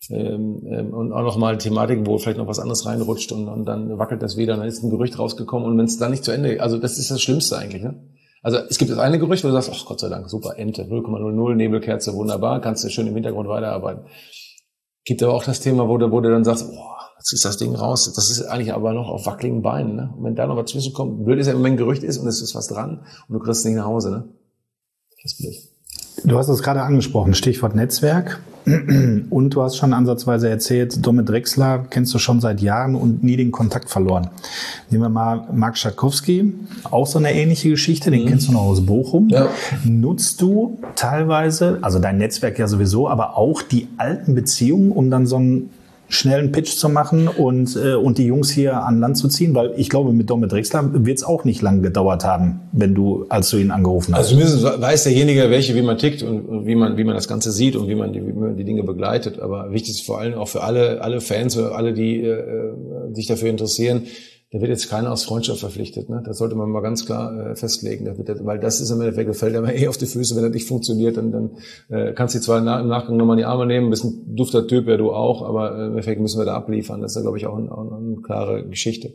und auch nochmal Thematiken, wo vielleicht noch was anderes reinrutscht und dann wackelt das wieder und dann ist ein Gerücht rausgekommen und wenn es dann nicht zu Ende, also das ist das Schlimmste eigentlich, ne? Also es gibt das eine Gerücht, wo du sagst, ach Gott sei Dank, super, Ente, 0,00, Nebelkerze, wunderbar, kannst du schön im Hintergrund weiterarbeiten. Gibt aber auch das Thema, wo du dann sagst, boah, jetzt ist das Ding raus, das ist eigentlich aber noch auf wackeligen Beinen, ne? Und wenn da noch was zwischenkommt, blöd ist ja, wenn ein Gerücht ist und es ist was dran und du kriegst es nicht nach Hause, ne? Das ist blöd. Du hast es gerade angesprochen, Stichwort Netzwerk. Und du hast schon ansatzweise erzählt, Domme Drechsler kennst du schon seit Jahren und nie den Kontakt verloren. Nehmen wir mal Marc Schatkowski, auch so eine ähnliche Geschichte, den kennst du noch aus Bochum. Ja. Nutzt du teilweise, also dein Netzwerk ja sowieso, aber auch die alten Beziehungen, um dann so einen schnellen Pitch zu machen und die Jungs hier an Land zu ziehen? Weil ich glaube, mit Domme Drechsler wird es auch nicht lange gedauert haben, als du ihn angerufen hast. Also zumindest weiß derjenige, wie man tickt und wie man das Ganze sieht und wie man die Dinge begleitet. Aber wichtig ist vor allem auch für alle Fans oder alle, die sich dafür interessieren, da wird jetzt keiner aus Freundschaft verpflichtet, ne? Das sollte man mal ganz klar festlegen, weil das ist im Endeffekt, fällt einem auf die Füße, wenn das nicht funktioniert, dann kannst du zwar im Nachgang nochmal in die Arme nehmen, bist ein dufter Typ, ja du auch, aber im Endeffekt müssen wir da abliefern. Das ist ja, glaube ich, auch eine klare Geschichte.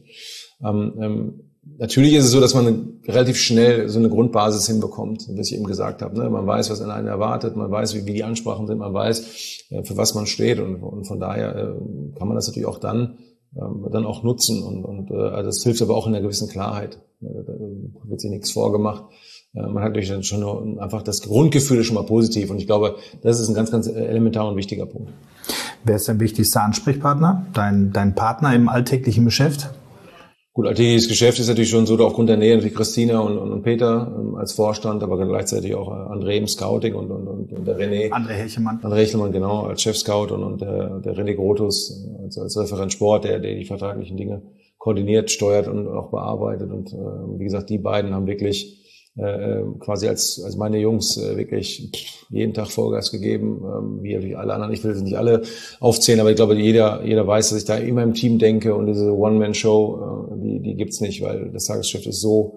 Natürlich ist es so, dass man relativ schnell so eine Grundbasis hinbekommt, wie ich eben gesagt habe, ne? Man weiß, was einen erwartet, man weiß, wie die Ansprachen sind, man weiß, für was man steht und von daher kann man das natürlich auch dann auch nutzen und also das hilft aber auch in einer gewissen Klarheit. Da wird sich nichts vorgemacht. Man hat natürlich dann schon einfach das Grundgefühl ist schon mal positiv und ich glaube, das ist ein ganz, ganz elementar und wichtiger Punkt. Wer ist dein wichtigster Ansprechpartner? Dein Partner im alltäglichen Geschäft? Gut, alltägliches Geschäft ist natürlich schon so, aufgrund der Nähe natürlich Christina und Peter als Vorstand, aber gleichzeitig auch André im Scouting und der René. André Hechelmann, genau, als Chef-Scout und der René Grotus als Referent Sport, der die vertraglichen Dinge koordiniert, steuert und auch bearbeitet. Und wie gesagt, die beiden haben wirklich quasi als meine Jungs wirklich jeden Tag Vollgas gegeben, wie alle anderen. Ich will sie nicht alle aufzählen, aber ich glaube, jeder weiß, dass ich da immer im Team denke und diese One-Man-Show, die gibt's nicht, weil das Tagesgeschäft ist so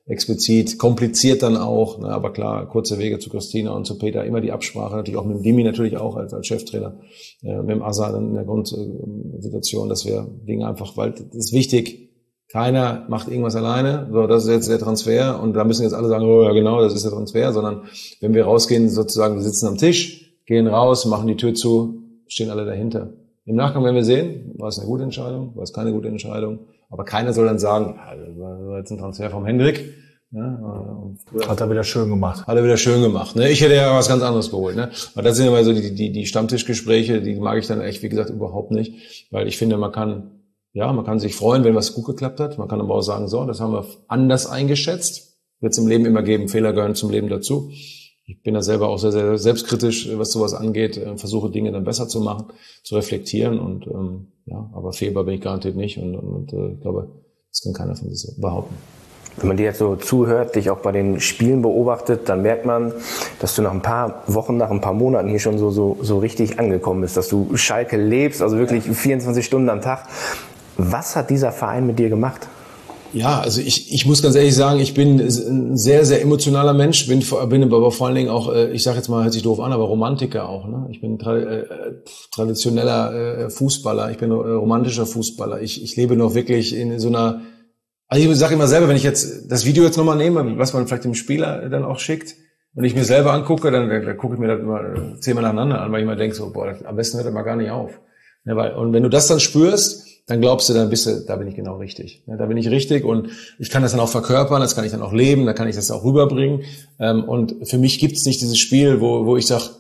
explizit, kompliziert dann auch, ne, aber klar, kurze Wege zu Christina und zu Peter, immer die Absprache, natürlich auch mit dem Dimi, natürlich auch als Cheftrainer, mit dem Asa dann in der Grundsituation, dass wir Dinge einfach, weil das ist wichtig, keiner macht irgendwas alleine, so, das ist jetzt der Transfer und da müssen jetzt alle sagen, oh ja genau, das ist der Transfer, sondern wenn wir rausgehen, sozusagen, wir sitzen am Tisch, gehen raus, machen die Tür zu, stehen alle dahinter. Im Nachgang werden wir sehen, war es eine gute Entscheidung, war es keine gute Entscheidung. Aber keiner soll dann sagen, ja, das war jetzt ein Transfer vom Hendrik. Ne? Hat er wieder schön gemacht. Hat er wieder schön gemacht. Ne? Ich hätte ja was ganz anderes geholt. Ne? Aber das sind immer so die Stammtischgespräche, die mag ich dann echt, wie gesagt, überhaupt nicht. Weil ich finde, man kann sich freuen, wenn was gut geklappt hat. Man kann aber auch sagen, so, das haben wir anders eingeschätzt. Wird es im Leben immer geben, Fehler gehören zum Leben dazu. Ich bin da selber auch sehr, sehr selbstkritisch, was sowas angeht, versuche Dinge dann besser zu machen, zu reflektieren und aber fehlbar bin ich garantiert nicht und ich glaube, das kann keiner von sich behaupten. Wenn man dir jetzt so zuhört, dich auch bei den Spielen beobachtet, dann merkt man, dass du nach ein paar Wochen, nach ein paar Monaten hier schon so richtig angekommen bist, dass du Schalke lebst, also wirklich 24 Stunden am Tag. Was hat dieser Verein mit dir gemacht? Ja, also ich muss ganz ehrlich sagen, ich bin ein sehr, sehr emotionaler Mensch, bin aber vor allen Dingen auch, ich sage jetzt mal, hört sich doof an, aber Romantiker auch. Ne? Ich bin traditioneller Fußballer, ich bin romantischer Fußballer. Ich lebe noch wirklich in so einer, also ich sage immer selber, wenn ich jetzt das Video jetzt nochmal nehme, was man vielleicht dem Spieler dann auch schickt, und ich mir selber angucke, dann gucke ich mir das immer 10-mal nacheinander an, weil ich immer denke so, boah, am besten hört er mal gar nicht auf. Ja, und wenn du das dann spürst, dann glaubst du, da bin ich genau richtig. Da bin ich richtig und ich kann das dann auch verkörpern, das kann ich dann auch leben, da kann ich das auch rüberbringen. Und für mich gibt's nicht dieses Spiel, wo ich sag,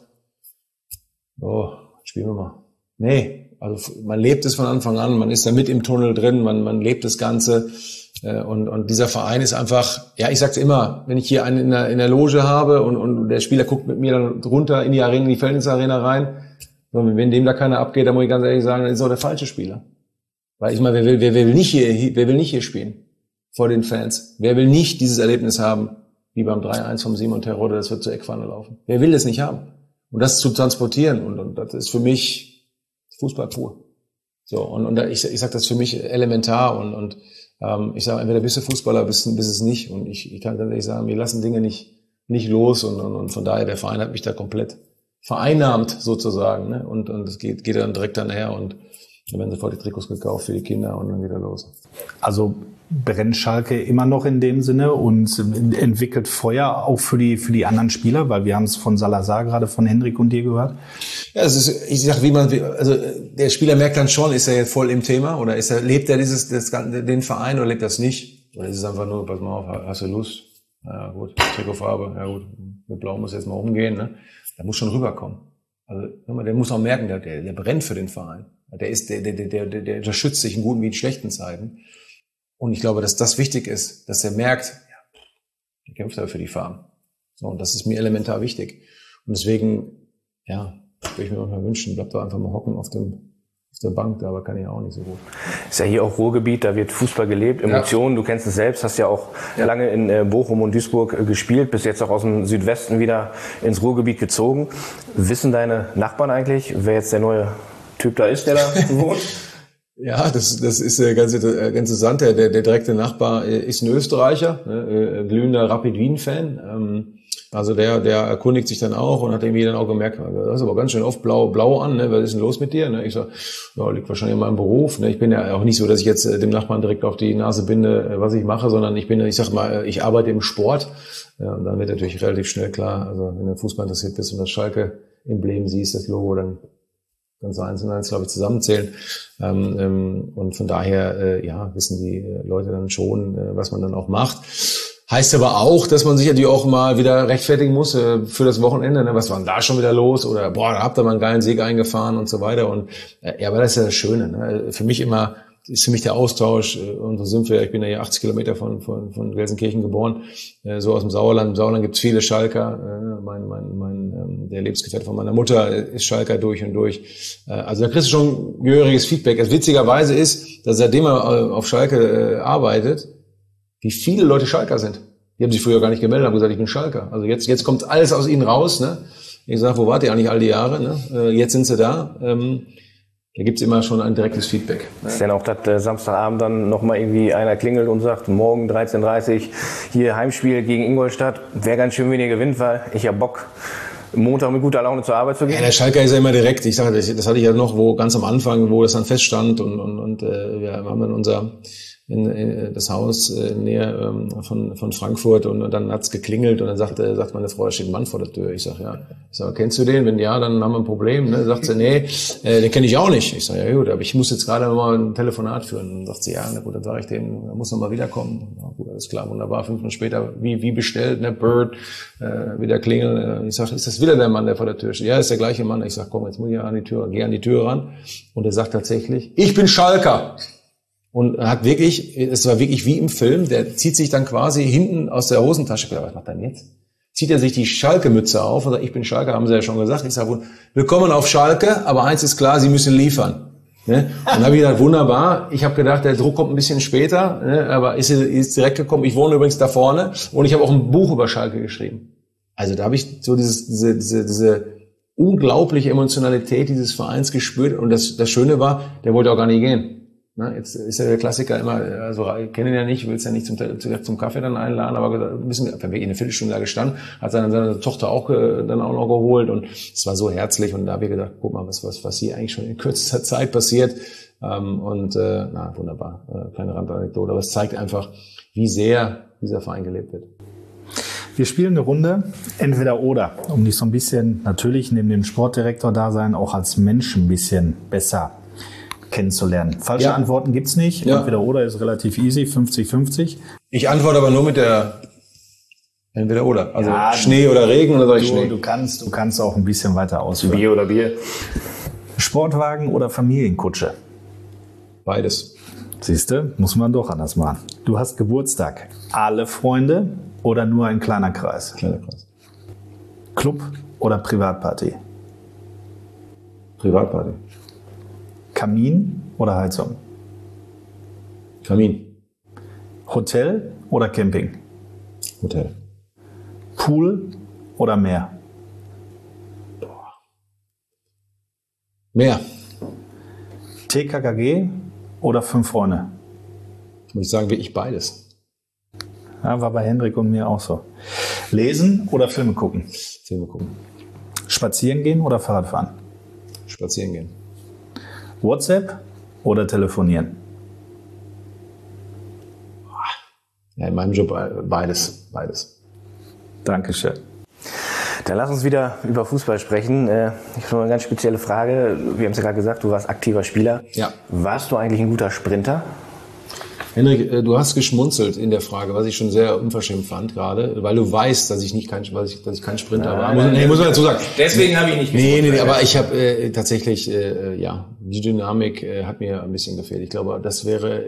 oh, spielen wir mal. Nee, also man lebt es von Anfang an, man ist da mit im Tunnel drin, man lebt das Ganze. Und dieser Verein ist einfach, ja, ich sag's immer, wenn ich hier einen in der Loge habe und der Spieler guckt mit mir dann runter in die Arena, in die Felddienstarena rein, und wenn dem da keiner abgeht, dann muss ich ganz ehrlich sagen, dann ist auch der falsche Spieler. Weil ich meine, wer will nicht hier spielen vor den Fans? Wer will nicht dieses Erlebnis haben, wie beim 3-1 vom Simon Terodde, das wird zur Eckpfanne laufen? Wer will das nicht haben? Und das zu transportieren, und das ist für mich Fußball pur. So, und ich sag das für mich elementar, und ich sage, entweder bist du Fußballer, bist es nicht. Und ich kann ganz ehrlich sagen, wir lassen Dinge nicht los, und von daher, der Verein hat mich da komplett vereinnahmt, sozusagen, ne? Und es geht dann direkt dann her, und dann werden sofort die Trikots gekauft für die Kinder und dann wieder los. Also brennt Schalke immer noch in dem Sinne und entwickelt Feuer auch für die anderen Spieler, weil wir haben es von Salazar gerade, von Hendrik und dir gehört. Ja, ich sag, also der Spieler merkt dann schon, ist er jetzt voll im Thema oder lebt er den Verein oder lebt das nicht? Oder ist es einfach nur, pass mal auf, hast du Lust? Ja gut, Trikotfarbe, ja gut, mit Blau muss jetzt mal umgehen, ne? Der muss schon rüberkommen. Also der muss auch merken, der brennt für den Verein. Der unterstützt sich in guten wie in schlechten Zeiten. Und ich glaube, dass das wichtig ist, dass er merkt, ja, der kämpft aber für die Farm. So, und das ist mir elementar wichtig. Und deswegen, ja, würde ich mir manchmal wünschen, bleib da einfach mal hocken auf der Bank, aber kann ich auch nicht so gut. Ist ja hier auch Ruhrgebiet, da wird Fußball gelebt, Emotionen, ja. Du kennst es selbst, hast ja auch lange in Bochum und Duisburg gespielt, bist jetzt auch aus dem Südwesten wieder ins Ruhrgebiet gezogen. Wissen deine Nachbarn eigentlich, wer jetzt der neue Typ da ist, der da wohnt? Ja, das ist ganz interessant. Der direkte Nachbar ist ein Österreicher, glühender Rapid Wien-Fan. Also der erkundigt sich dann auch und hat irgendwie dann auch gemerkt, das ist aber ganz schön oft blau an, ne? Was ist denn los mit dir? Ne? Ich sag, ja, liegt wahrscheinlich in meinem Beruf. Ne? Ich bin ja auch nicht so, dass ich jetzt dem Nachbarn direkt auf die Nase binde, was ich mache, sondern ich sag mal, ich arbeite im Sport. Ja, und dann wird natürlich relativ schnell klar, also wenn du Fußball interessiert bist und das Schalke-Emblem siehst, das Logo, dann kannst du 1 und 1, glaube ich, zusammenzählen. Und von daher, wissen die Leute dann schon, was man dann auch macht. Heißt aber auch, dass man sich natürlich auch mal wieder rechtfertigen muss für das Wochenende. Ne? Was war denn da schon wieder los? Oder da habt ihr mal einen geilen Sieg eingefahren und so weiter. Und aber das ist ja das Schöne. Ne? Für mich der Austausch. Und so sind wir. Ich bin ja hier 80 Kilometer von Gelsenkirchen geboren, so aus dem Sauerland. Im Sauerland gibt's viele Schalker. Der Lebensgefährte von meiner Mutter ist Schalker durch und durch. Also da kriegst du schon gehöriges Feedback. Das witzigerweise ist, dass seitdem er auf Schalke arbeitet, wie viele Leute Schalker sind. Die haben sich früher gar nicht gemeldet, haben gesagt, ich bin Schalker. Also jetzt kommt alles aus ihnen raus. Ne? Ich sage, wo wart ihr eigentlich all die Jahre? Ne? Jetzt sind sie da. da gibt's immer schon ein direktes Feedback. Ist denn auch, dass Samstagabend dann nochmal irgendwie einer klingelt und sagt, morgen 13:30 Uhr hier Heimspiel gegen Ingolstadt, wäre ganz schön, wenn ihr gewinnt, weil ich hab Bock, Montag mit guter Laune zur Arbeit zu gehen? Ja, der Schalker ist ja immer direkt. Ich sage, das hatte ich ja noch, wo ganz am Anfang, wo das dann feststand und wir haben dann das Haus in Nähe von Frankfurt und dann hat's geklingelt und dann sagt meine Frau, da steht ein Mann vor der Tür. Ich sage, ja. Ich sage, kennst du den? Wenn ja, dann haben wir ein Problem. Ne? Sagt sie, nee, den kenne ich auch nicht. Ich sage, ja gut, aber ich muss jetzt gerade mal ein Telefonat führen. Und dann sagt sie, ja, na gut, dann sage ich dem, er muss noch mal wiederkommen. Ja, gut, alles klar, wunderbar. 5 Minuten später, wie bestellt, ne, Bird, wieder klingeln. Ich sage, ist das wieder der Mann, der vor der Tür steht? Ja, ist der gleiche Mann. Ich sage, komm, jetzt muss ich an die Tür, geh an die Tür ran. Und er sagt tatsächlich, ich bin Schalker. Und hat wirklich, es war wirklich wie im Film, der zieht sich dann quasi hinten aus der Hosentasche, was macht er denn jetzt? Zieht er sich die Schalke-Mütze auf und sagt, ich bin Schalke, haben sie ja schon gesagt. Ich sage, willkommen auf Schalke, aber eins ist klar, sie müssen liefern. Ne? Dann habe ich gedacht, wunderbar. Ich habe gedacht, der Druck kommt ein bisschen später, ne? Aber ist direkt gekommen. Ich wohne übrigens da vorne und ich habe auch ein Buch über Schalke geschrieben. Also da habe ich so diese unglaubliche Emotionalität dieses Vereins gespürt und das Schöne war, der wollte auch gar nicht gehen. Na, jetzt ist ja der Klassiker immer, also ich kenne ihn ja nicht, will es ja nicht zum Kaffee dann einladen, aber ein bisschen, wir haben wirklich eine Viertelstunde da gestanden, hat seine Tochter auch dann auch noch geholt und es war so herzlich und da habe ich gedacht, guck mal, was hier eigentlich schon in kürzester Zeit passiert wunderbar, kleine Randanekdote, aber es zeigt einfach, wie sehr dieser Verein gelebt wird. Wir spielen eine Runde, entweder oder, um dich so ein bisschen, natürlich neben dem Sportdirektor-Dasein, auch als Mensch ein bisschen besser kennenzulernen. Falsche Antworten gibt's nicht. Ja. Entweder oder ist relativ easy, 50-50. Ich antworte aber nur mit der entweder oder. Also ja, Schnee oder Regen oder sag ich Schnee? Du kannst auch ein bisschen weiter ausführen. Bier oder Bier? Sportwagen oder Familienkutsche? Beides. Siehste, muss man doch anders machen. Du hast Geburtstag. Alle Freunde oder nur ein kleiner Kreis? Kleiner Kreis. Club oder Privatparty? Privatparty. Kamin oder Heizung? Kamin. Hotel oder Camping? Hotel. Pool oder Meer? Meer. TKKG oder 5 Freunde? Muss ich sagen, wirklich beides. Ja, war bei Hendrik und mir auch so. Lesen oder Filme gucken? Filme gucken. Spazieren gehen oder Fahrrad fahren? Spazieren gehen. WhatsApp oder telefonieren? Ja, in meinem Job beides. Dankeschön. Dann lass uns wieder über Fußball sprechen. Ich habe noch eine ganz spezielle Frage. Wir haben es ja gerade gesagt, du warst aktiver Spieler. Ja. Warst du eigentlich ein guter Sprinter? Hendrik, du hast geschmunzelt in der Frage, was ich schon sehr unverschämt fand gerade, weil du weißt, dass ich kein Sprinter war. Muss man dazu sagen. Deswegen habe ich nicht gesprintet. Nee, aber ich habe tatsächlich, die Dynamik hat mir ein bisschen gefehlt. Ich glaube, das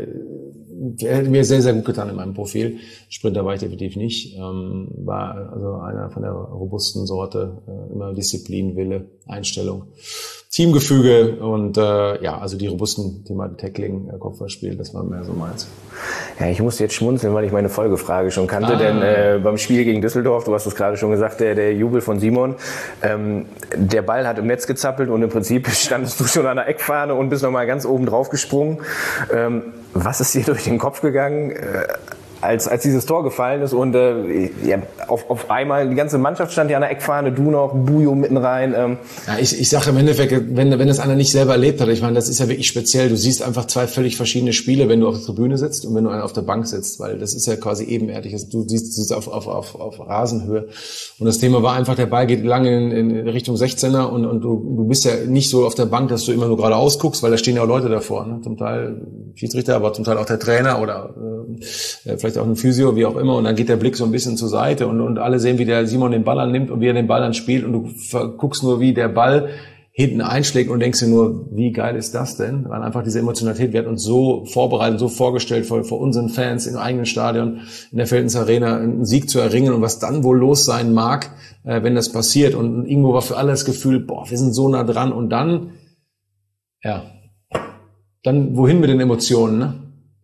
hätte mir sehr, sehr gut getan in meinem Profil. Sprinter war ich definitiv nicht. War also einer von der robusten Sorte, immer Disziplin, Wille, Einstellung. Teamgefüge und also die robusten Thema Tackling, Kopfballspiel, das war mehr so meins. Ja, ich musste jetzt schmunzeln, weil ich meine Folgefrage schon kannte, denn beim Spiel gegen Düsseldorf, du hast es gerade schon gesagt, der Jubel von Simon, der Ball hat im Netz gezappelt und im Prinzip standest du schon an der Eckfahne und bist nochmal ganz oben drauf gesprungen. Was ist dir durch den Kopf gegangen, als dieses Tor gefallen ist und auf einmal die ganze Mannschaft stand ja an der Eckfahne, du noch, Bujo mitten rein. Ja, ich sage im Endeffekt, wenn das einer nicht selber erlebt hat, ich meine, das ist ja wirklich speziell. Du siehst einfach 2 völlig verschiedene Spiele, wenn du auf der Tribüne sitzt und wenn du auf der Bank sitzt, weil das ist ja quasi ebenerdig. Du siehst es auf Rasenhöhe. Und das Thema war einfach, der Ball geht lange in Richtung 16er und du bist ja nicht so auf der Bank, dass du immer nur geradeaus guckst, weil da stehen ja auch Leute davor. Ne? Zum Teil Schiedsrichter, aber zum Teil auch der Trainer oder vielleicht auch ein Physio, wie auch immer, und dann geht der Blick so ein bisschen zur Seite und alle sehen, wie der Simon den Ball annimmt und wie er den Ball dann spielt und du guckst nur, wie der Ball hinten einschlägt und denkst dir nur, wie geil ist das denn? Weil einfach diese Emotionalität, wir hatten uns so vorbereitet, so vorgestellt vor unseren Fans im eigenen Stadion, in der Veltins Arena, einen Sieg zu erringen und was dann wohl los sein mag, wenn das passiert, und irgendwo war für alle das Gefühl, boah, wir sind so nah dran, und dann wohin mit den Emotionen, ne?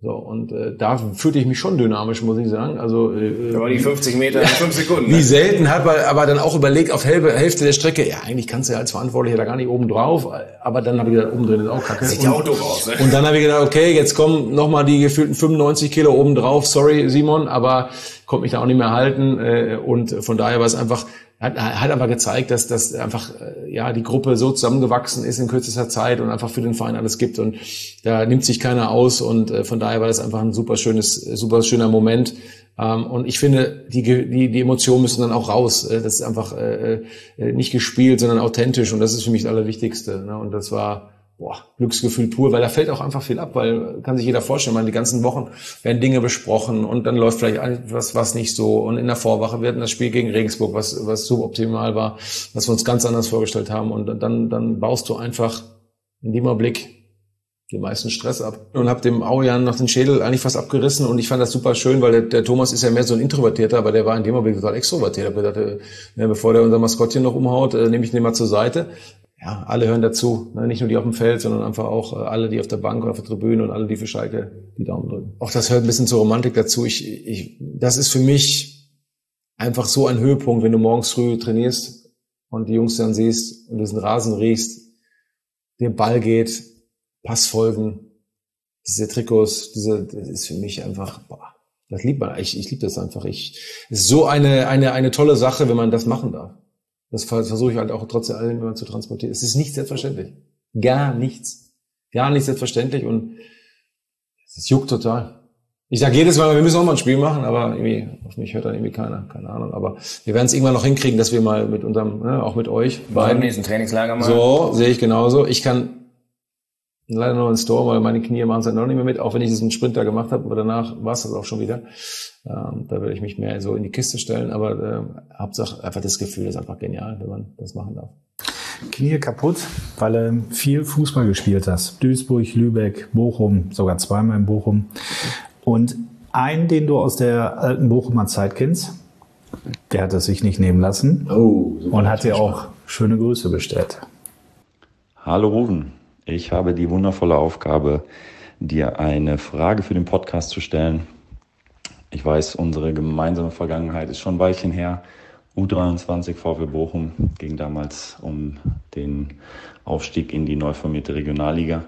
So, und da fühlte ich mich schon dynamisch, muss ich sagen. Also aber die 50 Meter in 5 Sekunden. Wie selten, hat man aber dann auch überlegt, auf Hälfte der Strecke, ja, eigentlich kannst du ja als Verantwortlicher da gar nicht oben drauf, aber dann habe ich gedacht, oben drin ist auch kacke. Sieht ja auch doof aus, ne? Und dann habe ich gedacht, okay, jetzt kommen nochmal die gefühlten 95 Kilo oben drauf, sorry Simon, aber konnte mich da auch nicht mehr halten, und von daher war es einfach, hat aber gezeigt, dass einfach die Gruppe so zusammengewachsen ist in kürzester Zeit und einfach für den Verein alles gibt und da nimmt sich keiner aus und von daher war das einfach ein super schöner Moment. Und ich finde, die Emotionen müssen dann auch raus. Das ist einfach nicht gespielt, sondern authentisch und das ist für mich das Allerwichtigste. Ne? Und das war Glücksgefühl pur, weil da fällt auch einfach viel ab, weil kann sich jeder vorstellen, man, die ganzen Wochen werden Dinge besprochen und dann läuft vielleicht was nicht so und in der Vorwoche wird das Spiel gegen Regensburg, was suboptimal war, was wir uns ganz anders vorgestellt haben und dann baust du einfach in dem Augenblick die meisten Stress ab und hab dem Aujan noch den Schädel eigentlich fast abgerissen und ich fand das super schön, weil der Thomas ist ja mehr so ein Introvertierter, aber der war in dem Augenblick total extrovertiert. Ich hab gedacht, bevor der unser Maskottchen noch umhaut, nehme ich den mal zur Seite. Ja, alle hören dazu, ne? Nicht nur die auf dem Feld, sondern einfach auch alle, die auf der Bank oder auf der Tribüne und alle, die für Schalke die Daumen drücken. Auch das hört ein bisschen zur Romantik dazu. Das ist für mich einfach so ein Höhepunkt, wenn du morgens früh trainierst und die Jungs dann siehst und diesen Rasen riechst, der Ball geht, Passfolgen, diese Trikots, das ist für mich einfach, das liebt man. Ich liebe das einfach. Es ist so eine tolle Sache, wenn man das machen darf. Das versuche ich halt auch trotzdem allen immer zu transportieren. Es ist nicht selbstverständlich. Gar nichts. Gar nicht selbstverständlich und es juckt total. Ich sage jedes Mal, wir müssen auch mal ein Spiel machen, aber irgendwie, auf mich hört dann irgendwie keiner, keine Ahnung. Aber wir werden es irgendwann noch hinkriegen, dass wir mal mit unserem, auch mit euch beim nächsten Trainingslager mal. So, sehe ich genauso. Ich kann leider noch ins Tor, weil meine Knie machen es halt noch nicht mehr mit, auch wenn ich diesen Sprinter gemacht habe, aber danach war es das auch schon wieder. Da werde ich mich mehr so in die Kiste stellen, aber Hauptsache einfach das Gefühl ist einfach genial, wenn man das machen darf. Knie kaputt, weil du viel Fußball gespielt hast. Duisburg, Lübeck, Bochum, sogar zweimal in Bochum. Und einen, den du aus der alten Bochumer Zeit kennst, der hat es sich nicht nehmen lassen und hat dir auch schöne Grüße bestellt. Hallo Ruven. Ich habe die wundervolle Aufgabe, dir eine Frage für den Podcast zu stellen. Ich weiß, unsere gemeinsame Vergangenheit ist schon ein Weilchen her. U23 VfL Bochum ging damals um den Aufstieg in die neu formierte Regionalliga.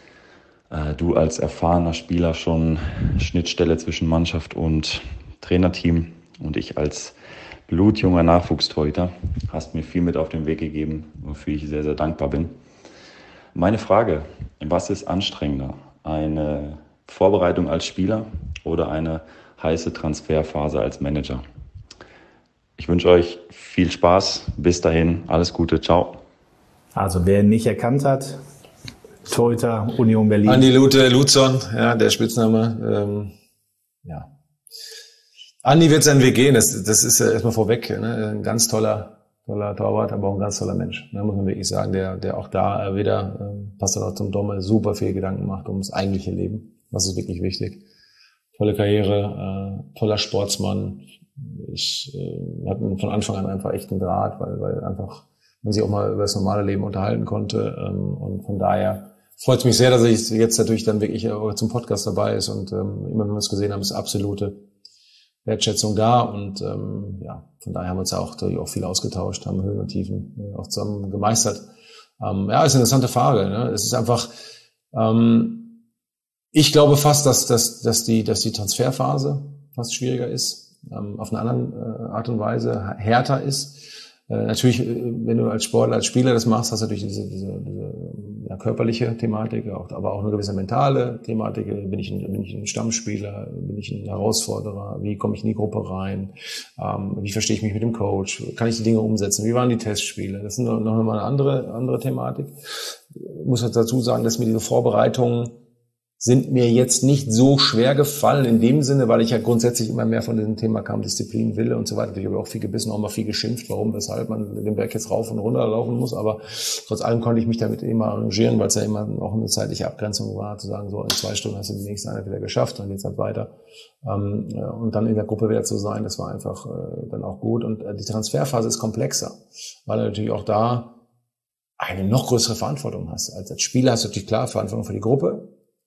Du als erfahrener Spieler schon Schnittstelle zwischen Mannschaft und Trainerteam und ich als blutjunger Nachwuchstorhüter hast mir viel mit auf den Weg gegeben, wofür ich sehr, sehr dankbar bin. Meine Frage, was ist anstrengender? Eine Vorbereitung als Spieler oder eine heiße Transferphase als Manager? Ich wünsche euch viel Spaß. Bis dahin, alles Gute. Ciao. Also wer ihn nicht erkannt hat, Torhüter, Union Berlin. Andi Luzon, ja, der Spitzname. Andi wird seinen Weg gehen, das ist ja erstmal vorweg. Ne? Ein ganz toller Torwart, aber auch ein ganz toller Mensch. Da muss man wirklich sagen, der auch da wieder, passt dann auch zum Domme, super viel Gedanken macht ums eigentliche Leben. Das ist wirklich wichtig. Tolle Karriere, toller Sportsmann. Ich hatte von Anfang an einfach echt einen Draht, weil einfach man sich auch mal über das normale Leben unterhalten konnte. Und von daher freut es mich sehr, dass ich jetzt natürlich dann wirklich zum Podcast dabei ist. Und immer wenn wir es gesehen haben, ist absolute Wertschätzung da und von daher haben wir uns ja auch viel ausgetauscht, haben Höhen und Tiefen auch zusammen gemeistert. Ist eine interessante Frage. Ne? Es ist einfach, ich glaube fast, dass die Transferphase fast schwieriger ist, auf eine andere Art und Weise härter ist. Natürlich, wenn du als Sportler, als Spieler das machst, hast du natürlich diese körperliche Thematik, aber auch eine gewisse mentale Thematik. Bin ich ein Stammspieler? Bin ich ein Herausforderer? Wie komme ich in die Gruppe rein? Wie verstehe ich mich mit dem Coach? Kann ich die Dinge umsetzen? Wie waren die Testspiele? Das ist noch mal eine andere Thematik. Ich muss dazu sagen, dass mir diese Vorbereitungen sind mir jetzt nicht so schwer gefallen in dem Sinne, weil ich ja grundsätzlich immer mehr von diesem Thema kam, Disziplin, Wille und so weiter. Ich habe auch viel gebissen, auch mal viel geschimpft, warum, weshalb man den Berg jetzt rauf und runter laufen muss. Aber trotz allem konnte ich mich damit immer arrangieren, weil es ja immer auch eine zeitliche Abgrenzung war, zu sagen, so in 2 Stunden hast du die nächste Einheit wieder geschafft, dann geht's halt weiter. Und dann in der Gruppe wieder zu sein, das war einfach dann auch gut. Und die Transferphase ist komplexer, weil du natürlich auch da eine noch größere Verantwortung hast. Als Spieler hast du natürlich klar Verantwortung für die Gruppe,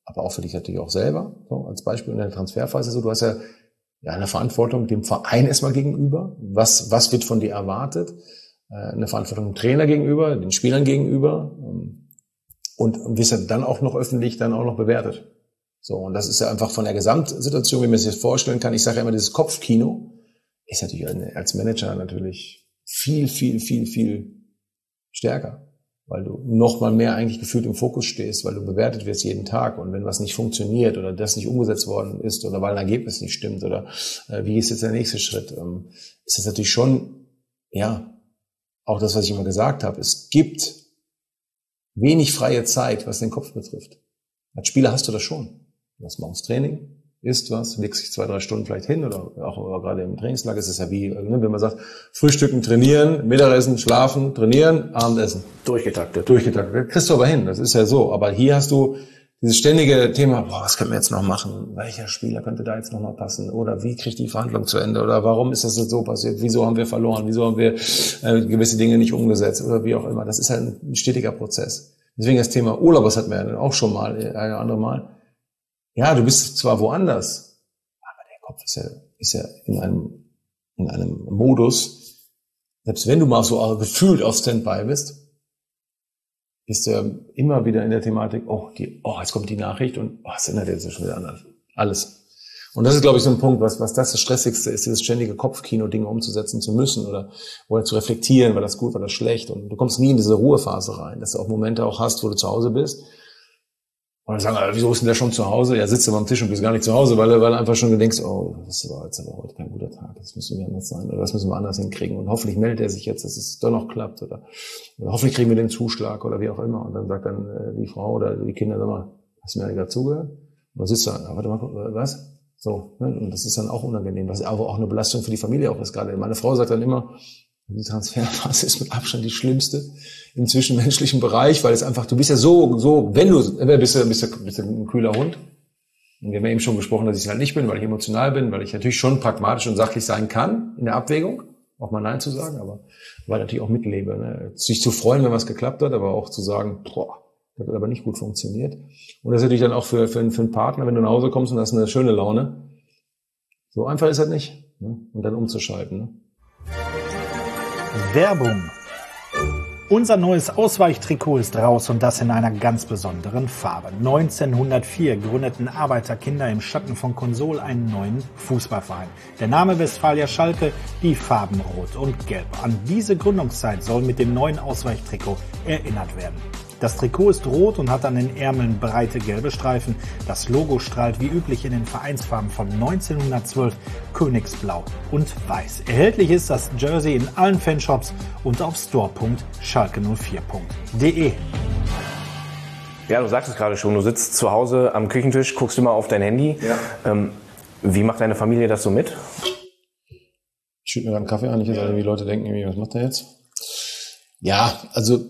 aber auch für dich natürlich auch selber, so als Beispiel in der Transferphase. So, du hast ja eine Verantwortung dem Verein erstmal gegenüber. Was wird von dir erwartet? Eine Verantwortung dem Trainer gegenüber, den Spielern gegenüber und wirst ja dann auch noch öffentlich dann auch noch bewertet. So, und das ist ja einfach von der Gesamtsituation, wie man sich das vorstellen kann. Ich sage ja immer, dieses Kopfkino ist natürlich als Manager natürlich viel, viel, viel, viel stärker, weil du noch mal mehr eigentlich gefühlt im Fokus stehst, weil du bewertet wirst jeden Tag. Und wenn was nicht funktioniert oder das nicht umgesetzt worden ist oder weil ein Ergebnis nicht stimmt oder wie ist jetzt der nächste Schritt, ist das natürlich schon, auch das, was ich immer gesagt habe, es gibt wenig freie Zeit, was den Kopf betrifft. Als Spieler hast du das schon. Du hast morgens Training, isst was, legst dich 2-3 Stunden vielleicht hin oder auch gerade im Trainingslager ist es ja wie, wenn man sagt, Frühstücken, trainieren, Mittagessen, schlafen, trainieren, Abendessen. Durchgetaktet. Kriegst du aber hin, das ist ja so. Aber hier hast du dieses ständige Thema, was können wir jetzt noch machen? Welcher Spieler könnte da jetzt noch mal passen? Oder wie kriegt die Verhandlung zu Ende? Oder warum ist das jetzt so passiert? Wieso haben wir verloren? Wieso haben wir gewisse Dinge nicht umgesetzt? Oder wie auch immer. Das ist halt ein stetiger Prozess. Deswegen das Thema Urlaub, das hatten wir ja auch schon mal, ein andere Mal. Ja, du bist zwar woanders, aber der Kopf ist ja in einem Modus, selbst wenn du mal so gefühlt auf Standby bist du immer wieder in der Thematik, jetzt kommt die Nachricht und es ändert jetzt schon wieder anders. Alles. Und das ist, glaube ich, so ein Punkt, was das Stressigste ist, dieses ständige Kopfkino, Dinge umzusetzen zu müssen oder zu reflektieren, war das gut, war das schlecht. Und du kommst nie in diese Ruhephase rein, dass du auch Momente auch hast, wo du zu Hause bist. Und dann sagen, wieso ist denn der schon zu Hause? Ja, sitzt du am Tisch und bist gar nicht zu Hause, weil du einfach schon denkst, das war jetzt aber heute kein guter Tag, das müssen wir anders sein oder das müssen wir anders hinkriegen. Und hoffentlich meldet er sich jetzt, dass es doch noch klappt oder hoffentlich kriegen wir den Zuschlag oder wie auch immer. Und dann sagt dann die Frau oder die Kinder, sag mal, hast du mir nicht dazugehört? Und dann sitzt du da, warte mal, was? So, ne? Und das ist dann auch unangenehm, was aber auch eine Belastung für die Familie auch ist gerade. Meine Frau sagt dann immer, die Transferphase ist mit Abstand die schlimmste im zwischenmenschlichen Bereich, weil es einfach, du bist ja so, wenn du bist du ein kühler Hund. Und wir haben ja eben schon besprochen, dass ich es halt nicht bin, weil ich emotional bin, weil ich natürlich schon pragmatisch und sachlich sein kann in der Abwägung, auch mal Nein zu sagen, aber weil ich natürlich auch mitlebe, ne? Sich zu freuen, wenn was geklappt hat, aber auch zu sagen, das hat aber nicht gut funktioniert. Und das ist natürlich dann auch für einen Partner, wenn du nach Hause kommst und hast eine schöne Laune. So einfach ist das nicht, ne? Und dann umzuschalten, ne? Werbung. Unser neues Ausweichtrikot ist raus und das in einer ganz besonderen Farbe. 1904 gründeten Arbeiterkinder im Schatten von Consol einen neuen Fußballverein. Der Name Westfalia Schalke, die Farben Rot und Gelb. An diese Gründungszeit soll mit dem neuen Ausweichtrikot erinnert werden. Das Trikot ist rot und hat an den Ärmeln breite gelbe Streifen. Das Logo strahlt wie üblich in den Vereinsfarben von 1912 Königsblau und Weiß. Erhältlich ist das Jersey in allen Fanshops und auf store.schalke04.de. Ja, du sagst es gerade schon, du sitzt zu Hause am Küchentisch, guckst immer auf dein Handy. Ja. Wie macht deine Familie das so mit? Ich schütte mir dann einen Kaffee an, nicht dass die Leute denken, was macht der jetzt? Ja, also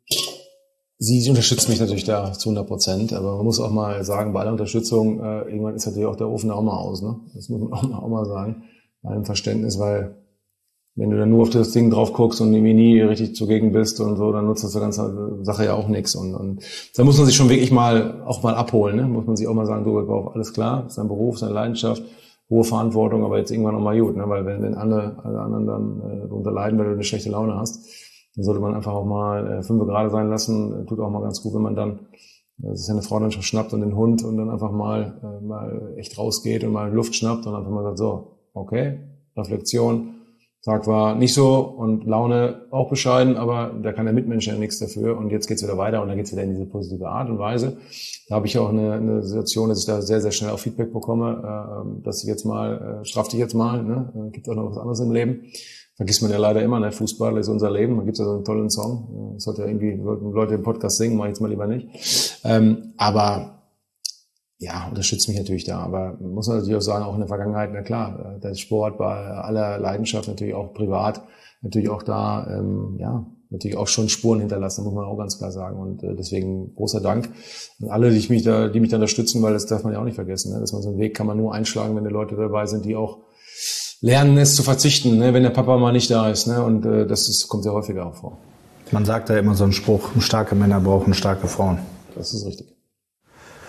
sie unterstützt mich natürlich da zu 100%, aber man muss auch mal sagen, bei aller Unterstützung, irgendwann ist natürlich auch der Ofen auch mal aus, ne? Das muss man auch mal sagen, bei einem Verständnis, weil wenn du dann nur auf das Ding drauf guckst und irgendwie nie richtig zugegen bist und so, dann nutzt das die ganze Sache ja auch nichts. Und da muss man sich schon wirklich mal abholen, ne? Muss man sich auch mal sagen, du, alles klar, ist dein Beruf, ist deine Leidenschaft, hohe Verantwortung, aber jetzt irgendwann auch mal gut, ne? Weil wenn alle anderen dann darunter leiden, weil du eine schlechte Laune hast, dann sollte man einfach auch mal 5 gerade sein lassen. Tut auch mal ganz gut, wenn man dann sich seine Frau dann schon schnappt und den Hund und dann einfach mal echt rausgeht und mal Luft schnappt und einfach mal sagt, so, okay, Reflexion, Tag war nicht so und Laune auch bescheiden, aber da kann der Mitmensch ja nichts dafür und jetzt geht's wieder weiter und dann geht's wieder in diese positive Art und Weise. Da habe ich auch eine Situation, dass ich da sehr, sehr schnell auch Feedback bekomme, dass ich jetzt mal, straff dich jetzt mal, ne? Gibt auch noch was anderes im Leben. Vergisst man ja leider immer, ne? Fußball ist unser Leben. Da gibt's ja so einen tollen Song. Das sollte ja irgendwie Leute im Podcast singen, mach ich jetzt mal lieber nicht. Aber ja, unterstützt mich natürlich da. Aber muss man natürlich auch sagen, auch in der Vergangenheit, na klar, der Sport bei aller Leidenschaft natürlich auch privat, natürlich auch da, natürlich auch schon Spuren hinterlassen, muss man auch ganz klar sagen. Und deswegen großer Dank an alle, die mich da unterstützen, weil das darf man ja auch nicht vergessen, ne? Dass man so einen Weg kann man nur einschlagen, wenn die Leute dabei sind, die auch lernen, es zu verzichten, ne, wenn der Papa mal nicht da ist, ne, und kommt sehr häufiger auch vor. Man sagt ja immer so einen Spruch, starke Männer brauchen starke Frauen. Das ist richtig.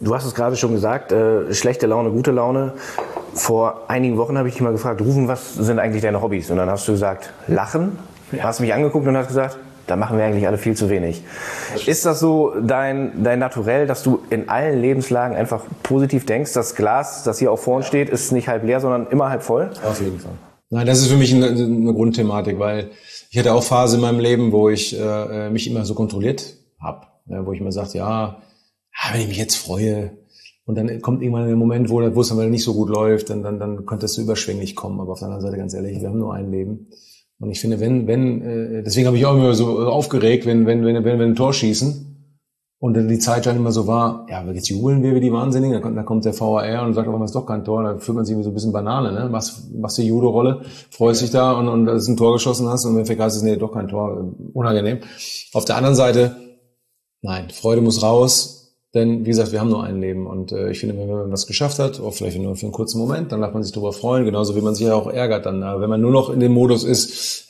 Du hast es gerade schon gesagt, schlechte Laune, gute Laune. Vor einigen Wochen habe ich dich mal gefragt, Rufen, was sind eigentlich deine Hobbys? Und dann hast du gesagt, Lachen. Du hast mich angeguckt und hast gesagt, da machen wir eigentlich alle viel zu wenig. Ist das so dein Naturell, dass du in allen Lebenslagen einfach positiv denkst? Das Glas, das hier auch vor uns steht, ist nicht halb leer, sondern immer halb voll? Auf jeden Fall. Nein, das ist für mich eine Grundthematik, weil ich hatte auch Phasen in meinem Leben, wo ich mich immer so kontrolliert habe. Ja, wo ich mir sagte, wenn ich mich jetzt freue, und dann kommt irgendwann der Moment, wo es dann nicht so gut läuft, dann könnte es so überschwänglich kommen. Aber auf der anderen Seite, ganz ehrlich, wir haben nur ein Leben. Und ich finde, deswegen habe ich auch immer so aufgeregt, wenn wir ein Tor schießen und dann die Zeit dann immer so war, jetzt jubeln wir wie die Wahnsinnigen, dann kommt der VAR und sagt, aber es ist doch kein Tor, dann fühlt man sich irgendwie so ein bisschen Banane, ne? Machst die Judo-Rolle, freust dich da und dass du ein Tor geschossen hast und wenn vergasst ist, nee, doch kein Tor, unangenehm. Auf der anderen Seite, nein, Freude muss raus. Denn, wie gesagt, wir haben nur ein Leben und ich finde, wenn man was geschafft hat, auch vielleicht nur für einen kurzen Moment, dann darf man sich darüber freuen, genauso wie man sich ja auch ärgert dann. Wenn man nur noch in dem Modus ist,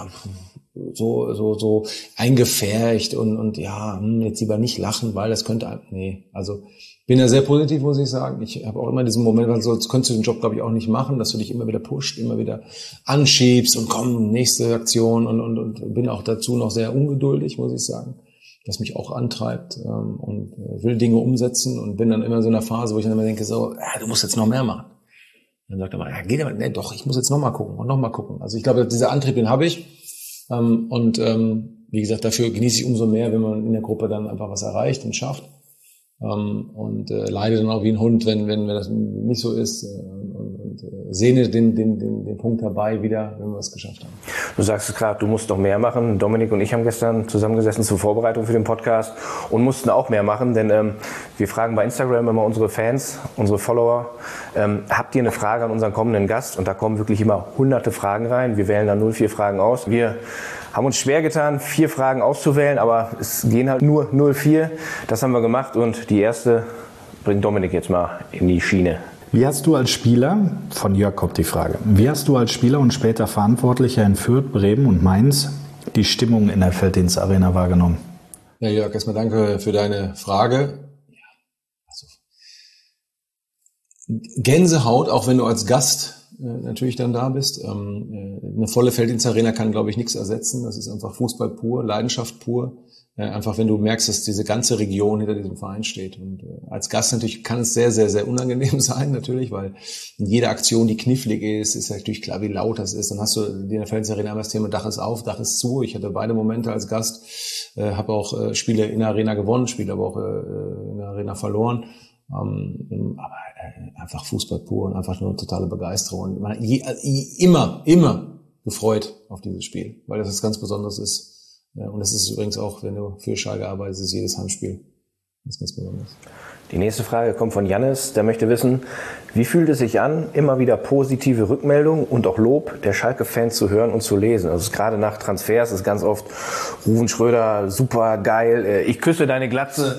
so eingefärcht und jetzt lieber nicht lachen, weil das könnte, also bin ja sehr positiv, muss ich sagen. Ich habe auch immer diesen Moment, weil sonst könntest du den Job, glaube ich, auch nicht machen, dass du dich immer wieder pusht, immer wieder anschiebst und komm, nächste Aktion und bin auch dazu noch sehr ungeduldig, muss ich sagen. Was mich auch antreibt und will Dinge umsetzen und bin dann immer in so einer Phase, wo ich dann immer denke, du musst jetzt noch mehr machen. Dann sagt er mal, geht aber, ich muss jetzt noch mal gucken und noch mal gucken. Also ich glaube, dieser Antrieb, den habe ich wie gesagt, dafür genieße ich umso mehr, wenn man in der Gruppe dann einfach was erreicht und schafft und leide dann auch wie ein Hund, wenn das nicht so ist und sehne den Punkt dabei wieder, wenn wir es geschafft haben. Du sagst es gerade, du musst noch mehr machen. Dominik und ich haben gestern zusammengesessen zur Vorbereitung für den Podcast und mussten auch mehr machen, denn wir fragen bei Instagram immer unsere Fans, unsere Follower, habt ihr eine Frage an unseren kommenden Gast? Und da kommen wirklich immer hunderte Fragen rein. Wir wählen dann 04 Fragen aus. Wir haben uns schwer getan, 4 Fragen auszuwählen, aber es gehen halt nur 04. Das haben wir gemacht und die erste bringt Dominik jetzt mal in die Schiene. Wie hast du als Spieler, von Jörg kommt die Frage, wie hast du als Spieler und später Verantwortlicher in Fürth, Bremen und Mainz die Stimmung in der Felddienst-Arena wahrgenommen? Ja, Jörg, erstmal danke für deine Frage. Gänsehaut, auch wenn du als Gast natürlich dann da bist. Eine volle Felddienst-Arena kann, glaube ich, nichts ersetzen. Das ist einfach Fußball pur, Leidenschaft pur. Einfach wenn du merkst, dass diese ganze Region hinter diesem Verein steht. Und als Gast natürlich kann es sehr, sehr, sehr unangenehm sein, natürlich, weil jede Aktion, die knifflig ist natürlich klar, wie laut das ist. Dann hast du in der Felddienst-Arena immer das Thema Dach ist auf, Dach ist zu. Ich hatte beide Momente als Gast, habe auch Spiele in der Arena gewonnen, Spiele aber auch in der Arena verloren. Aber einfach Fußball pur und einfach nur eine totale Begeisterung. Und man immer gefreut auf dieses Spiel, weil das was ganz Besonderes ist. Ja, und das ist übrigens auch, wenn du für Schalke arbeitest, ist jedes Heimspiel das ist ganz Besonderes. Die nächste Frage kommt von Jannis, der möchte wissen, wie fühlt es sich an, immer wieder positive Rückmeldungen und auch Lob der Schalke-Fans zu hören und zu lesen? Also gerade nach Transfers ist ganz oft Rufen Schröder, super geil, ich küsse deine Glatze.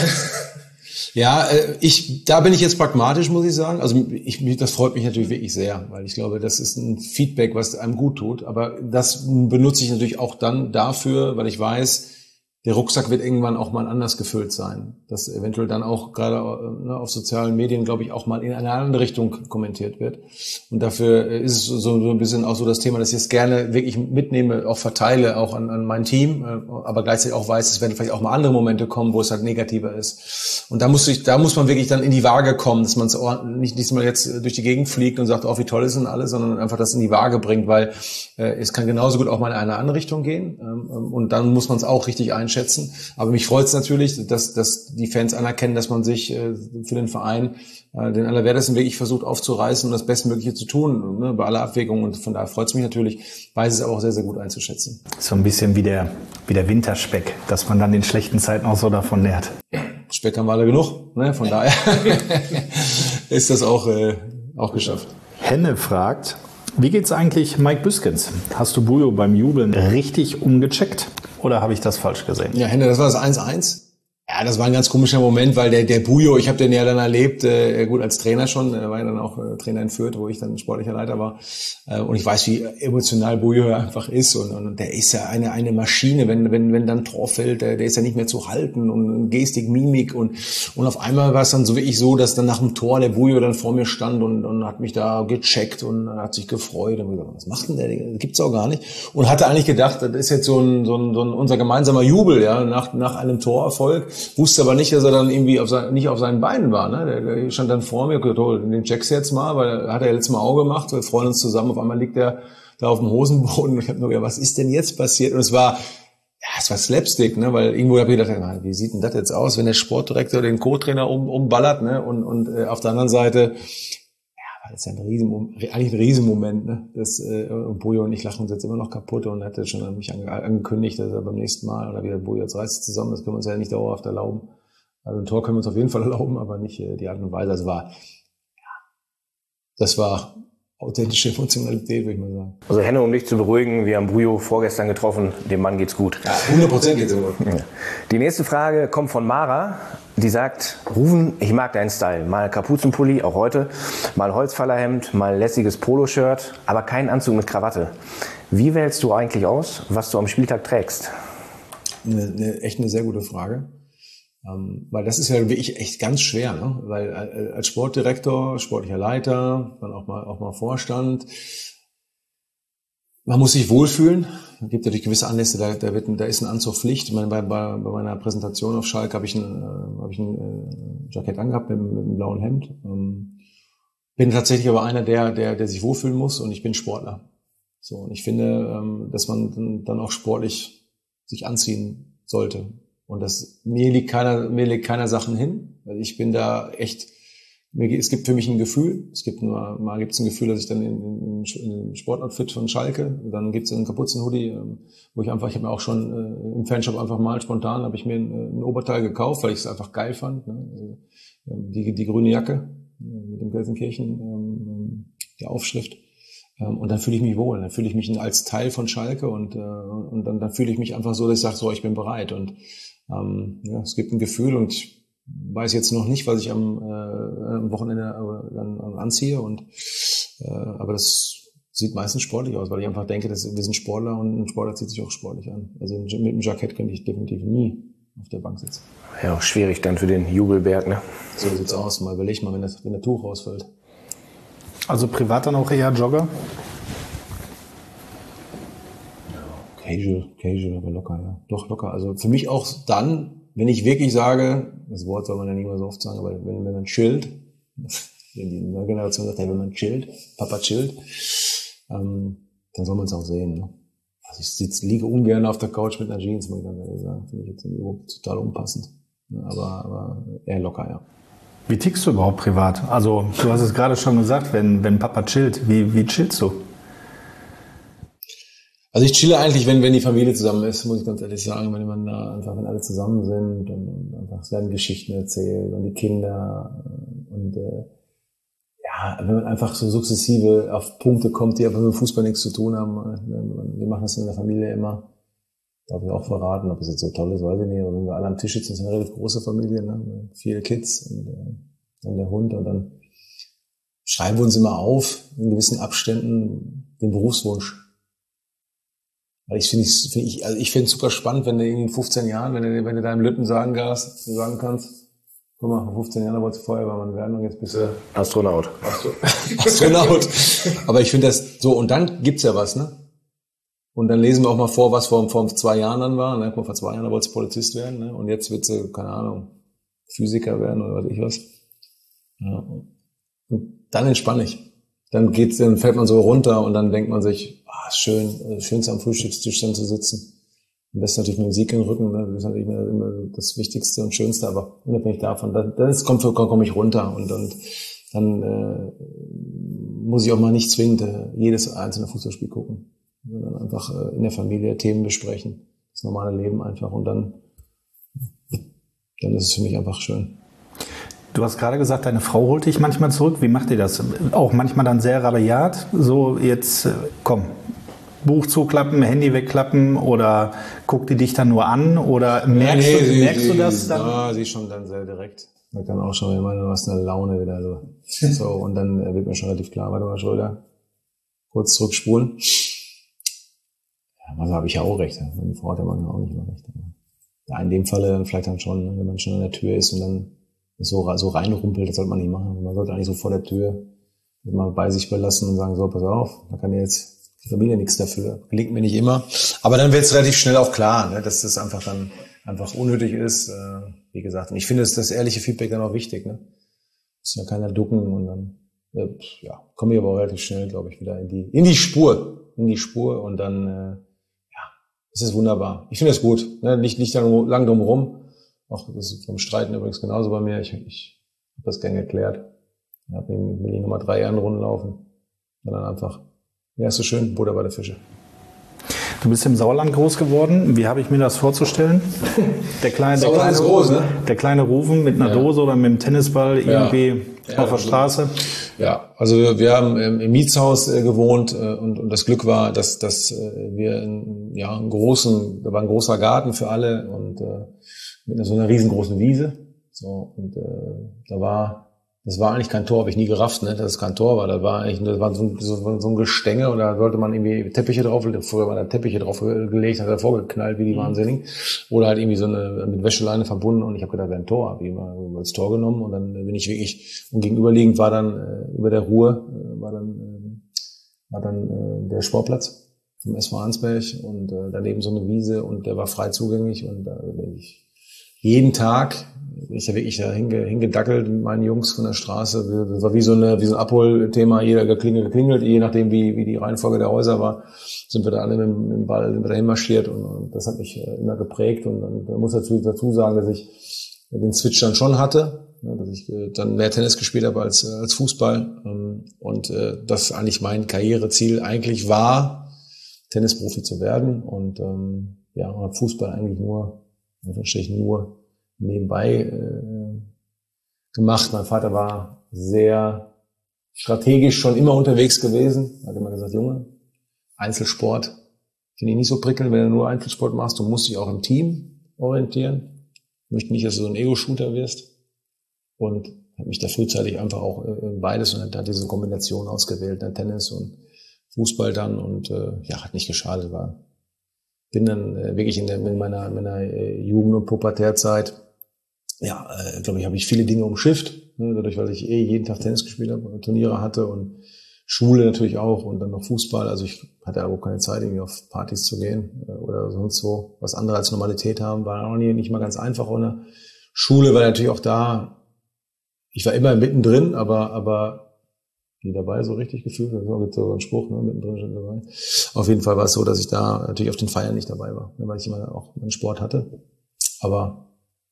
Da bin ich jetzt pragmatisch, muss ich sagen. Also das freut mich natürlich wirklich sehr, weil ich glaube, das ist ein Feedback, was einem gut tut. Aber das benutze ich natürlich auch dann dafür, weil ich weiß, der Rucksack wird irgendwann auch mal anders gefüllt sein. Das eventuell dann auch gerade auf sozialen Medien, glaube ich, auch mal in eine andere Richtung kommentiert wird. Und dafür ist es so ein bisschen auch so das Thema, dass ich es gerne wirklich mitnehme, auch verteile, auch an mein Team, aber gleichzeitig auch weiß, es werden vielleicht auch mal andere Momente kommen, wo es halt negativer ist. Und da muss man wirklich dann in die Waage kommen, dass man es nicht mal jetzt durch die Gegend fliegt und sagt, wie toll ist denn alles, sondern einfach das in die Waage bringt, weil es kann genauso gut auch mal in eine andere Richtung gehen. Und dann muss man es auch richtig einschätzen. Aber mich freut es natürlich, dass die Fans anerkennen, dass man sich für den Verein den Allerwertesten wirklich versucht aufzureißen und das Bestmögliche zu tun, ne, bei aller Abwägung. Und von daher freut es mich natürlich, weiß es auch sehr, sehr gut einzuschätzen. So ein bisschen wie der Winterspeck, dass man dann in schlechten Zeiten auch so davon nährt. Speck haben wir alle genug, ne? Von daher ist das auch geschafft. Henne fragt, wie geht's eigentlich Mike Büskens? Hast du Bujo beim Jubeln richtig umgecheckt oder habe ich das falsch gesehen? Ja, Henne, das war das 1-1. Ja, Ja, das war ein ganz komischer Moment, weil der Bujo, ich habe den ja dann erlebt, gut als Trainer schon, war ja dann auch Trainer in Fürth, wo ich dann sportlicher Leiter war. Und ich weiß, wie emotional Bujo einfach ist. Und der ist ja eine Maschine, wenn dann Tor fällt, der ist ja nicht mehr zu halten und Gestik, Mimik. Und auf einmal war es dann so wirklich so, dass dann nach dem Tor der Bujo dann vor mir stand und hat mich da gecheckt und hat sich gefreut. Und gesagt, was macht denn der? Das gibt's auch gar nicht. Und hatte eigentlich gedacht, das ist jetzt so ein unser gemeinsamer Jubel, ja, nach einem Torerfolg. Wusste aber nicht, dass er dann irgendwie nicht auf seinen Beinen war. Ne? Der stand dann vor mir, den checkst du jetzt mal, weil er hat ja letztes Mal Auge gemacht, wir freuen uns zusammen, auf einmal liegt er da auf dem Hosenboden und ich habe nur gedacht, was ist denn jetzt passiert? Und es war Slapstick, ne? Weil irgendwo habe ich gedacht, wie sieht denn das jetzt aus, wenn der Sportdirektor den Co-Trainer umballert, ne? Und auf der anderen Seite, das ist ja eigentlich ein Riesenmoment, ne? Bujo und ich lachen uns jetzt immer noch kaputt und hat jetzt schon an mich angekündigt, dass er beim nächsten Mal oder wieder Bujo, jetzt reißt es zusammen, das können wir uns ja nicht dauerhaft erlauben. Also ein Tor können wir uns auf jeden Fall erlauben, aber nicht die Art und Weise. Das war authentische Emotionalität, würde ich mal sagen. Also Henno, um dich zu beruhigen, wir haben Bujo vorgestern getroffen, dem Mann geht's gut. Ja, 100% geht's gut. Die nächste Frage kommt von Mara, die sagt, Ruven, ich mag deinen Style. Mal Kapuzenpulli, auch heute, mal Holzfällerhemd, mal lässiges Poloshirt, aber kein Anzug mit Krawatte. Wie wählst du eigentlich aus, was du am Spieltag trägst? Echt eine sehr gute Frage. Weil das ist ja wirklich echt ganz schwer, ne? Weil als Sportdirektor, sportlicher Leiter, dann auch mal Vorstand, man muss sich wohlfühlen. Es gibt natürlich gewisse Anlässe, da ist ein Anzug Pflicht. Ich meine, bei meiner Präsentation auf Schalke habe ich ein Jackett angehabt mit einem blauen Hemd. Bin tatsächlich aber einer, der sich wohlfühlen muss, und ich bin Sportler. So, und ich finde, dass man dann auch sportlich sich anziehen sollte. Und mir liegt keiner Sachen hin. Also ich bin da echt, es gibt für mich ein Gefühl. Mal gibt's ein Gefühl, dass ich dann in Sportoutfit von Schalke, dann gibt's einen Kapuzenhoodie, wo ich habe mir auch schon im Fanshop einfach mal spontan, habe ich mir ein Oberteil gekauft, weil ich es einfach geil fand. Ne? Also, die grüne Jacke mit dem Gelsenkirchen, die Aufschrift. Und dann fühle ich mich wohl. Dann fühle ich mich als Teil von Schalke und dann fühle ich mich einfach so, dass ich sage, so, ich bin bereit. Und es gibt ein Gefühl, und ich weiß jetzt noch nicht, was ich am Wochenende dann anziehe. Aber das sieht meistens sportlich aus, weil ich einfach denke, wir sind Sportler und ein Sportler zieht sich auch sportlich an. Also mit dem Jackett könnte ich definitiv nie auf der Bank sitzen. Ja, auch schwierig dann für den Jubelberg, ne? So sieht's aus. Mal überleg mal, wenn der Tuch rausfällt. Also privat dann auch eher Jogger? Casual, aber locker, ja. Doch, locker. Also für mich auch dann, wenn ich wirklich sage, das Wort soll man ja nicht mehr so oft sagen, aber wenn man chillt, wenn die neue Generation sagt, wenn man chillt, Papa chillt, dann soll man es auch sehen. Ne? Also ich liege ungern auf der Couch mit einer Jeans, muss ich ganz ehrlich sagen. Finde ich jetzt total unpassend. Aber eher locker, ja. Wie tickst du überhaupt privat? Also du hast es gerade schon gesagt, wenn Papa chillt, wie chillst du? Also ich chille eigentlich, wenn die Familie zusammen ist, muss ich ganz ehrlich sagen, wenn wenn alle zusammen sind und einfach, es werden Geschichten erzählt und die Kinder und wenn man einfach so sukzessive auf Punkte kommt, die aber mit dem Fußball nichts zu tun haben. Wir machen das in der Familie immer. Darf ich auch verraten, ob es jetzt so toll ist, weiß ich nicht. Aber wenn wir alle am Tisch sitzen, ist eine relativ große Familie, ne? Viele Kids und dann der Hund, und dann schreiben wir uns immer auf, in gewissen Abständen, den Berufswunsch. Weil ich finde es super spannend, wenn du in 15 Jahren, wenn du deinem Lütten sagen kannst, guck mal, vor 15 Jahren wolltest du Feuerwehrmann werden und jetzt bist du Astronaut. Astronaut. Aber ich finde das so, und dann gibt's ja was, ne? Und dann lesen wir auch mal vor, was vor 2 Jahren dann war. Ne? Vor 2 Jahren wolltest du Polizist werden, ne? Und jetzt willst du, keine Ahnung, Physiker werden oder weiß ich was. Ja. Und dann entspanne ich. Dann fällt man so runter und dann denkt man sich, schönste am Frühstückstisch dann zu sitzen. Am besten natürlich Musik im Rücken, ne? Das ist natürlich immer das Wichtigste und Schönste, aber unabhängig davon, komme ich runter und dann muss ich auch mal nicht zwingend jedes einzelne Fußballspiel gucken, sondern einfach in der Familie Themen besprechen, das normale Leben einfach, und dann ist es für mich einfach schön. Du hast gerade gesagt, deine Frau holt dich manchmal zurück. Wie macht ihr das? Auch manchmal dann sehr rabiat, so jetzt komm. Buch zuklappen, Handy wegklappen oder guckt die dich dann nur an oder merkst du das dann? Ja, sie ist schon dann sehr direkt. Man kann auch schon, wenn man was eine Laune wieder so. Und dann wird mir schon relativ klar, warte mal, Schröder, kurz zurückspulen. Ja, manchmal habe ich ja auch recht. Meine Frau hat ja manchmal auch nicht immer recht. Ja, in dem Falle dann vielleicht dann schon, wenn man schon an der Tür ist und dann so reinrumpelt, das sollte man nicht machen. Man sollte eigentlich so vor der Tür mal bei sich belassen und sagen, so, pass auf, da kann jetzt die Familie nichts dafür. Gelingt mir nicht immer. Aber dann wird es relativ schnell auch klar, ne, dass das einfach unnötig ist. Wie gesagt, und ich finde, das ehrliche Feedback dann auch wichtig. Ne? Muss ja keiner ducken und dann komme ich aber auch relativ schnell, glaube ich, wieder in die Spur und dann es ist wunderbar. Ich finde das gut. Ne? Nicht lang drum rum. Auch das ist vom Streiten übrigens genauso bei mir. Ich habe das gerne erklärt. Ich will ich nochmal 3 Ehrenrunden laufen. Und dann einfach, ja, ist so schön, Butter bei der Fische. Du bist im Sauerland groß geworden. Wie habe ich mir das vorzustellen? Der kleine Rufen mit einer Dose oder mit einem Tennisball irgendwie auf der Straße? Ja, also wir haben im Mietshaus gewohnt und das Glück war, dass wir da war ein großer Garten für alle und mit so einer riesengroßen Wiese. So, und das war eigentlich kein Tor, habe ich nie gerafft, ne, dass es kein Tor war. Das war so ein Gestänge und da sollte man irgendwie Teppiche drauf, früher waren da Teppiche drauf gelegt, hat er vorgeknallt wie die Wahnsinnigen. Oder halt irgendwie so mit Wäscheleine verbunden und ich habe gedacht, wäre ein Tor, habe ich immer als Tor genommen und dann bin ich wirklich, und gegenüberliegend war dann über der Ruhr, war dann der Sportplatz vom SV Arnsberg und daneben so eine Wiese und der war frei zugänglich und da bin ich jeden Tag, ich habe wirklich da hingedackelt mit meinen Jungs von der Straße. Das war wie so ein Abholthema, jeder geklingelt, je nachdem wie die Reihenfolge der Häuser war, sind wir da alle mit dem Ball dahin marschiert und das hat mich immer geprägt und man muss dazu sagen, dass ich den Switch dann schon hatte, dass ich dann mehr Tennis gespielt habe als Fußball und dass eigentlich mein Karriereziel eigentlich war, Tennisprofi zu werden und habe Fußball eigentlich nur nebenbei gemacht. Mein Vater war sehr strategisch schon immer unterwegs gewesen. Er hat immer gesagt, Junge, Einzelsport finde ich nicht so prickelnd, wenn du nur Einzelsport machst. Du musst dich auch im Team orientieren. Ich möchte nicht, dass du so ein Ego-Shooter wirst. Und habe mich da frühzeitig einfach auch beides und hat diese Kombination ausgewählt, dann Tennis und Fußball dann und hat nicht geschadet, bin dann wirklich in meiner Jugend- und Pubertärzeit, glaube ich, habe ich viele Dinge umschifft, ne, dadurch, weil ich jeden Tag Tennis gespielt habe, Turniere hatte und Schule natürlich auch und dann noch Fußball. Also ich hatte aber auch keine Zeit, irgendwie auf Partys zu gehen oder sonst wo was andere als Normalität haben. War auch nicht mal ganz einfach ohne Schule, war natürlich auch da. Ich war immer mittendrin, aber nie dabei, so richtig gefühlt. Das gibt so einen Spruch, ne, mittendrin schon dabei. Auf jeden Fall war es so, dass ich da natürlich auf den Feiern nicht dabei war, weil ich immer auch einen Sport hatte. Aber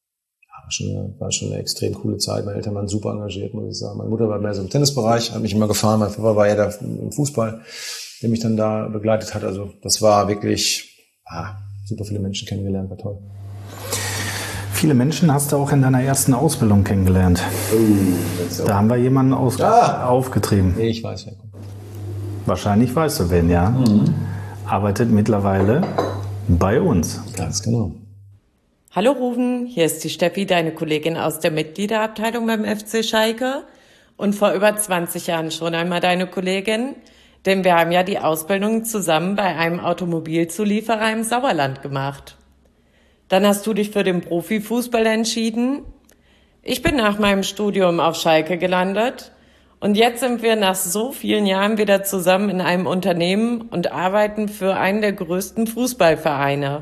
war schon eine extrem coole Zeit. Meine Eltern waren super engagiert, muss ich sagen. Meine Mutter war mehr so im Tennisbereich, hat mich immer gefahren. Mein Papa war ja da im Fußball, der mich dann da begleitet hat. Also das war wirklich super viele Menschen kennengelernt, war toll. Viele Menschen hast du auch in deiner ersten Ausbildung kennengelernt. Da haben wir jemanden aufgetrieben. Ich weiß, wer kommt. Wahrscheinlich weißt du wen, ja. Arbeitet mittlerweile bei uns. Ganz genau. Hallo Ruven, hier ist die Steffi, deine Kollegin aus der Mitgliederabteilung beim FC Schalke und vor über 20 Jahren schon einmal deine Kollegin, denn wir haben ja die Ausbildung zusammen bei einem Automobilzulieferer im Sauerland gemacht. Dann hast du dich für den Profifußball entschieden. Ich bin nach meinem Studium auf Schalke gelandet und jetzt sind wir nach so vielen Jahren wieder zusammen in einem Unternehmen und arbeiten für einen der größten Fußballvereine.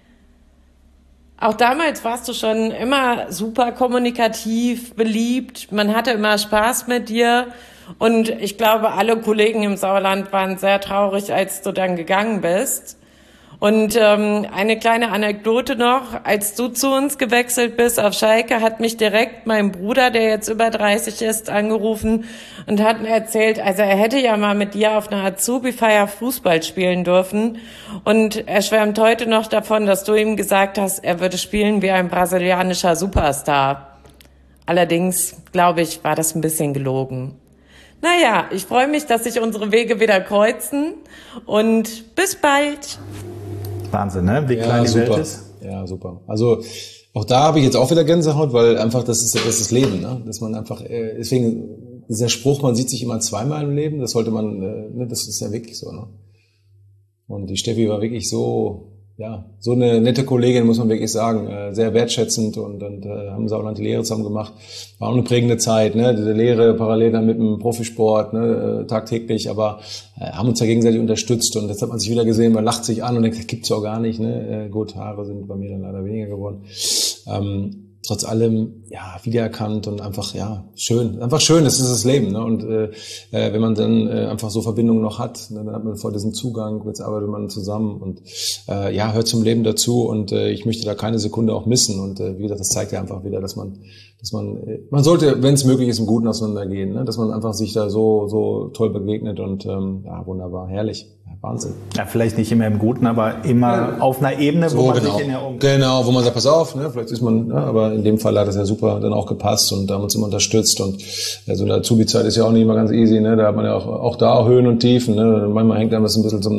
Auch damals warst du schon immer super kommunikativ, beliebt. Man hatte immer Spaß mit dir. Und ich glaube, alle Kollegen im Sauerland waren sehr traurig, als du dann gegangen bist. Und eine kleine Anekdote noch. Als du zu uns gewechselt bist auf Schalke, hat mich direkt mein Bruder, der jetzt über 30 ist, angerufen und hat mir erzählt, also er hätte ja mal mit dir auf einer Azubi-Feier Fußball spielen dürfen. Und er schwärmt heute noch davon, dass du ihm gesagt hast, er würde spielen wie ein brasilianischer Superstar. Allerdings, glaube ich, war das ein bisschen gelogen. Naja, ich freue mich, dass sich unsere Wege wieder kreuzen und bis bald. Wahnsinn, ne? Wie klein die Welt ist. Ja, super. Also auch da habe ich jetzt auch wieder Gänsehaut, weil einfach das ist das Leben, ne? Dass man einfach, deswegen dieser Spruch, man sieht sich immer zweimal im Leben, das sollte man, ne, das ist ja wirklich so, ne? Und die Steffi war wirklich so eine nette Kollegin, muss man wirklich sagen, sehr wertschätzend und haben sie auch noch die Lehre zusammen gemacht. War auch eine prägende Zeit, ne, diese Lehre parallel dann mit dem Profisport, ne, tagtäglich, aber haben uns ja gegenseitig unterstützt und jetzt hat man sich wieder gesehen, man lacht sich an und denkt, das gibt's ja auch gar nicht, ne, gut, Haare sind bei mir dann leider weniger geworden. Trotz allem, wiedererkannt und einfach, schön. Einfach schön, das ist das Leben, ne? Und wenn man dann einfach so Verbindungen noch hat, ne, dann hat man vor diesem Zugang, jetzt arbeitet man zusammen und hört zum Leben dazu und ich möchte da keine Sekunde auch missen. Und wie gesagt, das zeigt ja einfach wieder, dass man sollte, wenn es möglich ist, im Guten auseinandergehen, ne? Dass man einfach sich da so toll begegnet und wunderbar, herrlich. Wahnsinn. Ja, vielleicht nicht immer im Guten, aber immer auf einer Ebene, wo man sich in der Genau, wo man sagt, pass auf, ne, vielleicht ist man, aber in dem Fall hat das ja super dann auch gepasst und da haben uns immer unterstützt und so eine Azubi-Zeit ist ja auch nicht immer ganz easy, ne, da hat man ja auch da Höhen und Tiefen, ne, manchmal hängt einem das ein bisschen zum,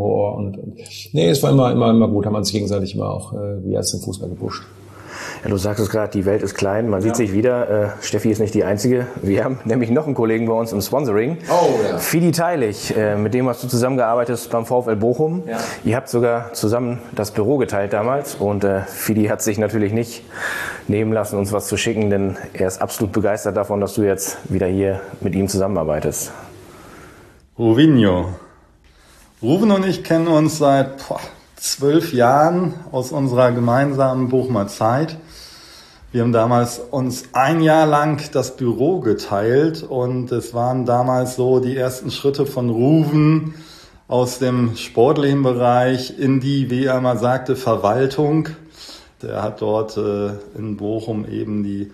es war immer gut, haben wir uns gegenseitig immer auch, wie erst im Fußball gepusht. Ja, du sagst es gerade, die Welt ist klein, man sieht sich wieder. Steffi ist nicht die Einzige. Wir haben nämlich noch einen Kollegen bei uns im Sponsoring. Oh, ja. Fidi Teilig, mit dem hast du zusammengearbeitet beim VfL Bochum. Ja. Ihr habt sogar zusammen das Büro geteilt damals und Fidi hat sich natürlich nicht nehmen lassen, uns was zu schicken, denn er ist absolut begeistert davon, dass du jetzt wieder hier mit ihm zusammenarbeitest. Ruvinho. Ruven und ich kennen uns seit 12 Jahren aus unserer gemeinsamen Bochumer Zeit. Wir haben damals uns ein Jahr lang das Büro geteilt und es waren damals so die ersten Schritte von Ruven aus dem sportlichen Bereich in die, wie er mal sagte, Verwaltung. Der hat dort in Bochum eben die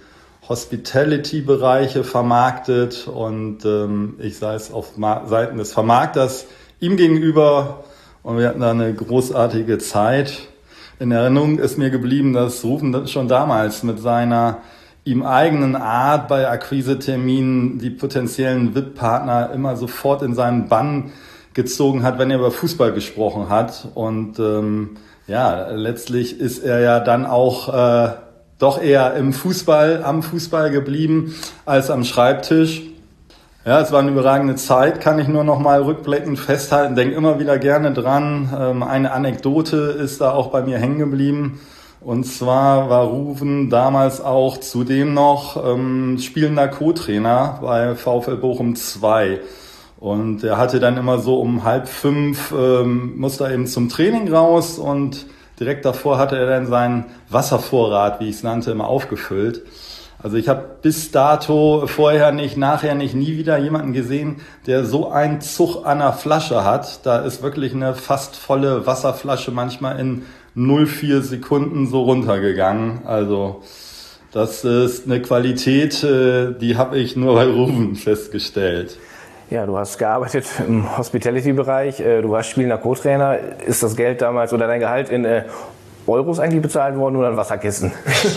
Hospitality-Bereiche vermarktet und ich sei es auf Seiten des Vermarkters ihm gegenüber und wir hatten da eine großartige Zeit. In Erinnerung ist mir geblieben, dass Ruven schon damals mit seiner ihm eigenen Art bei Akquiseterminen die potenziellen VIP-Partner immer sofort in seinen Bann gezogen hat, wenn er über Fußball gesprochen hat. Und letztlich ist er ja dann auch doch eher am Fußball geblieben als am Schreibtisch. Ja, es war eine überragende Zeit, kann ich nur noch mal rückblickend festhalten. Denk immer wieder gerne dran. Eine Anekdote ist da auch bei mir hängen geblieben. Und zwar war Ruven damals auch zudem noch spielender Co-Trainer bei VfL Bochum 2. Und er hatte dann immer so um 4:30 musste er eben zum Training raus und direkt davor hatte er dann seinen Wasservorrat, wie ich es nannte, immer aufgefüllt. Also ich habe bis dato vorher nicht, nachher nicht, nie wieder jemanden gesehen, der so einen Zug an der Flasche hat. Da ist wirklich eine fast volle Wasserflasche manchmal in 0,4 Sekunden so runtergegangen. Also das ist eine Qualität, die habe ich nur bei Ruven festgestellt. Ja, du hast gearbeitet im Hospitality-Bereich, du warst spielender Co-Trainer. Ist das Geld damals oder dein Gehalt in Euros eigentlich bezahlt worden oder in Wasserkissen?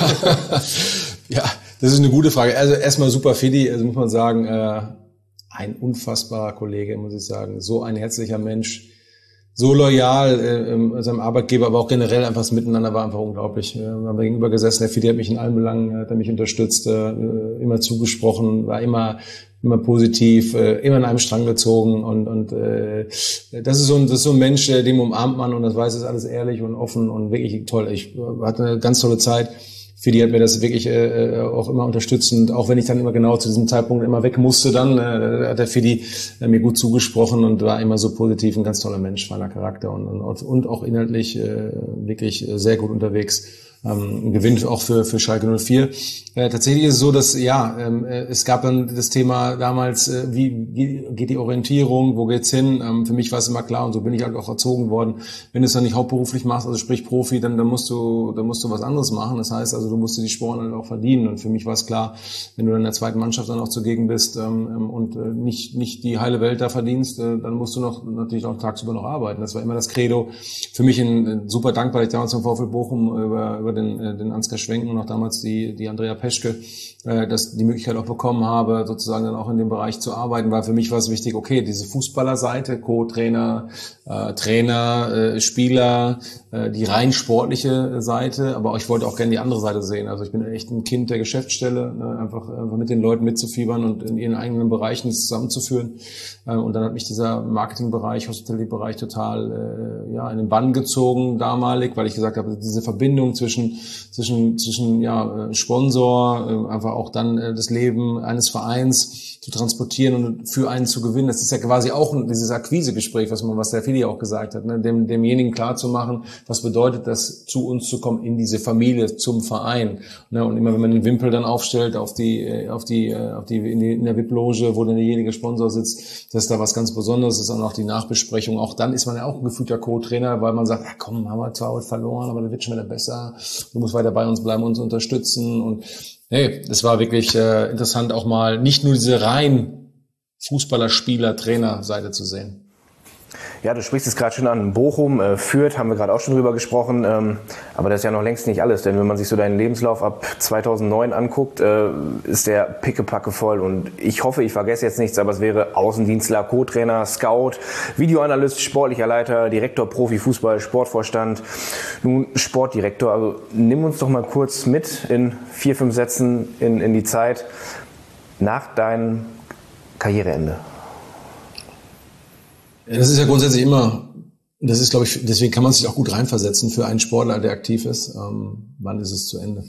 Ja, das ist eine gute Frage. Also erstmal super Fidi, also muss man sagen, ein unfassbarer Kollege, muss ich sagen. So ein herzlicher Mensch, so loyal seinem Arbeitgeber, aber auch generell einfach das Miteinander war einfach unglaublich. Wir haben gegenüber gesessen, der Fidi hat mich in allen Belangen, hat mich unterstützt, immer zugesprochen, war immer positiv, immer an einem Strang gezogen und das ist so ein Mensch, dem umarmt man und das weiß, ist alles ehrlich und offen und wirklich toll. Ich hatte eine ganz tolle Zeit. Fidi hat mir das wirklich auch immer unterstützend, auch wenn ich dann immer genau zu diesem Zeitpunkt immer weg musste, dann hat der Fidi mir gut zugesprochen und war immer so positiv, ein ganz toller Mensch, feiner Charakter und auch inhaltlich wirklich sehr gut unterwegs. Gewinnt auch für Schalke 04. Tatsächlich ist es so, dass es gab dann das Thema damals, wie geht die Orientierung, wo geht's hin? Für mich war es immer klar und so bin ich halt auch erzogen worden. Wenn du es dann nicht hauptberuflich machst, also sprich Profi, dann musst du was anderes machen. Das heißt also, du musst dir die Sporen halt auch verdienen. Und für mich war es klar, wenn du dann in der zweiten Mannschaft dann auch zugegen bist und nicht die heile Welt da verdienst, dann musst du natürlich auch tagsüber noch arbeiten. Das war immer das Credo. Für mich super dankbar, ich damals vom VfL Bochum über den Ansgar Schwenken und auch damals die Andrea Peschke dass die Möglichkeit auch bekommen habe, sozusagen dann auch in dem Bereich zu arbeiten, weil für mich war es wichtig, okay, diese Fußballerseite, Co-Trainer, Trainer, Spieler, die rein sportliche Seite, aber ich wollte auch gerne die andere Seite sehen. Also ich bin echt ein Kind der Geschäftsstelle, ne, einfach mit den Leuten mitzufiebern und in ihren eigenen Bereichen zusammenzuführen. Und dann hat mich dieser Marketingbereich, Hospitality-Bereich total in den Bann gezogen damalig, weil ich gesagt habe, diese Verbindung zwischen Sponsor, einfach auch dann das Leben eines Vereins zu transportieren und für einen zu gewinnen. Das ist ja quasi auch dieses Akquisegespräch, was der Fili auch gesagt hat, ne? Demjenigen klarzumachen, was bedeutet das, zu uns zu kommen, in diese Familie, zum Verein. Ne? Und immer wenn man den Wimpel dann aufstellt in der VIP-Loge, wo dann derjenige Sponsor sitzt, dass da was ganz Besonderes ist, und auch die Nachbesprechung. Auch dann ist man ja auch ein gefühlter Co-Trainer, weil man sagt, ja, komm, haben wir zwar heute verloren, aber das wird schon wieder besser. Du musst weiter bei uns bleiben, uns unterstützen. Und hey, das war wirklich interessant, auch mal nicht nur diese rein Fußballer, Spieler, Trainer-Seite zu sehen. Ja, du sprichst es gerade schon an. Bochum, Fürth, haben wir gerade auch schon drüber gesprochen. Aber das ist ja noch längst nicht alles. Denn wenn man sich so deinen Lebenslauf ab 2009 anguckt, ist der pickepacke voll. Und ich hoffe, ich vergesse jetzt nichts, aber es wäre Außendienstler, Co-Trainer, Scout, Videoanalyst, sportlicher Leiter, Direktor, Profifußball, Sportvorstand, nun Sportdirektor. Also nimm uns doch mal kurz mit in 4, 5 Sätzen in die Zeit nach deinem Karriereende. Das ist ja grundsätzlich immer, das ist, glaube ich, deswegen kann man sich auch gut reinversetzen für einen Sportler, der aktiv ist. Wann ist es zu Ende?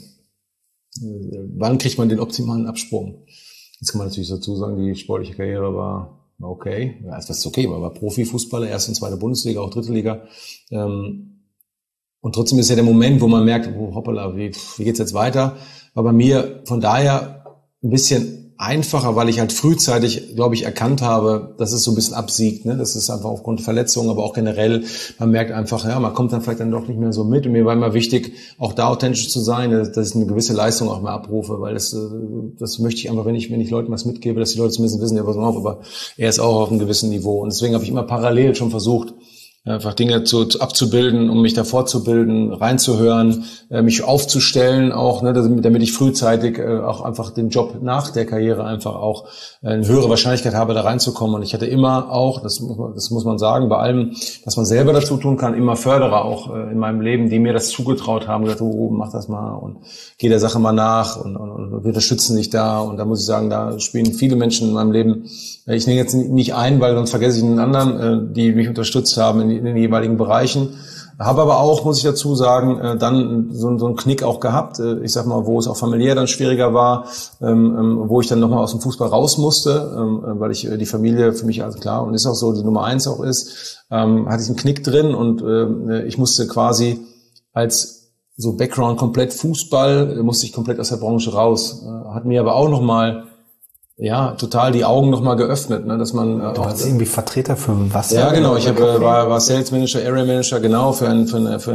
Wann kriegt man den optimalen Absprung? Jetzt kann man natürlich dazu sagen, die sportliche Karriere war okay. Ja, das ist okay, man war Profifußballer, erste und zweite Bundesliga, auch dritte Liga. Und trotzdem ist ja der Moment, wo man merkt, oh, hoppala, wie geht's jetzt weiter? War bei mir von daher ein bisschen einfacher, weil ich halt frühzeitig, glaube ich, erkannt habe, dass es so ein bisschen absiegt. Ne? Das ist einfach aufgrund Verletzungen, aber auch generell, man merkt einfach, ja, man kommt dann vielleicht dann doch nicht mehr so mit. Und mir war immer wichtig, auch da authentisch zu sein, dass ich eine gewisse Leistung auch mal abrufe, weil das möchte ich einfach, wenn ich Leuten was mitgebe, dass die Leute zumindest wissen, ja, pass mal auf, aber er ist auch auf einem gewissen Niveau. Und deswegen habe ich immer parallel schon versucht, einfach Dinge abzubilden, um mich da fortzubilden, reinzuhören, mich aufzustellen auch, ne, damit ich frühzeitig auch einfach den Job nach der Karriere einfach auch eine höhere Wahrscheinlichkeit habe, da reinzukommen. Und ich hatte immer auch, das muss man sagen, bei allem, was man selber dazu tun kann, immer Förderer auch in meinem Leben, die mir das zugetraut haben, gesagt, oh, mach das mal und geh der Sache mal nach und wir unterstützen dich da. Und da muss ich sagen, da spielen viele Menschen in meinem Leben. Ich nehme jetzt nicht ein, weil sonst vergesse ich einen anderen, die mich unterstützt haben in den jeweiligen Bereichen. Habe aber auch, muss ich dazu sagen, dann so einen Knick auch gehabt. Ich sag mal, wo es auch familiär dann schwieriger war, wo ich dann nochmal aus dem Fußball raus musste, weil ich die Familie für mich, also klar, und ist auch so, die Nummer 1 auch ist, hatte ich einen Knick drin und ich musste quasi als so Background komplett Fußball, musste ich komplett aus der Branche raus. Hat mir aber auch nochmal total die Augen nochmal geöffnet, ne, dass man du warst irgendwie Vertreter für was? Ja, genau. Ich war Sales Manager, Area Manager, genau für eine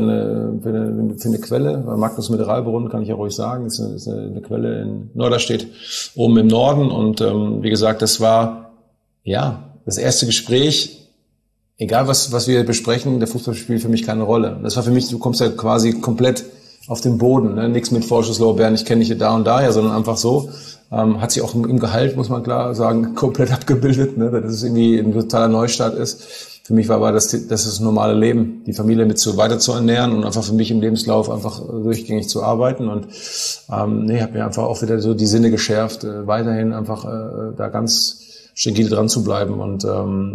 Quelle. Magnus Mineralbrunnen, kann ich ja ruhig sagen, ist eine Quelle in Norderstedt, oben im Norden. Und wie gesagt, das war das erste Gespräch. Egal was wir besprechen, der Fußball spielt für mich keine Rolle. Das war für mich, du kommst ja quasi komplett auf den Boden, ne? Nichts mit Vorschusslorbeeren, ich kenne dich da und daher, sondern einfach so. Hat sich auch im Gehalt, muss man klar sagen, komplett abgebildet, ne? Dass es irgendwie ein totaler Neustart ist. Für mich war aber das normale Leben, die Familie weiter zu ernähren und einfach für mich im Lebenslauf einfach durchgängig zu arbeiten. Und habe mir einfach auch wieder so die Sinne geschärft, weiterhin einfach da ganz stringent dran zu bleiben. Und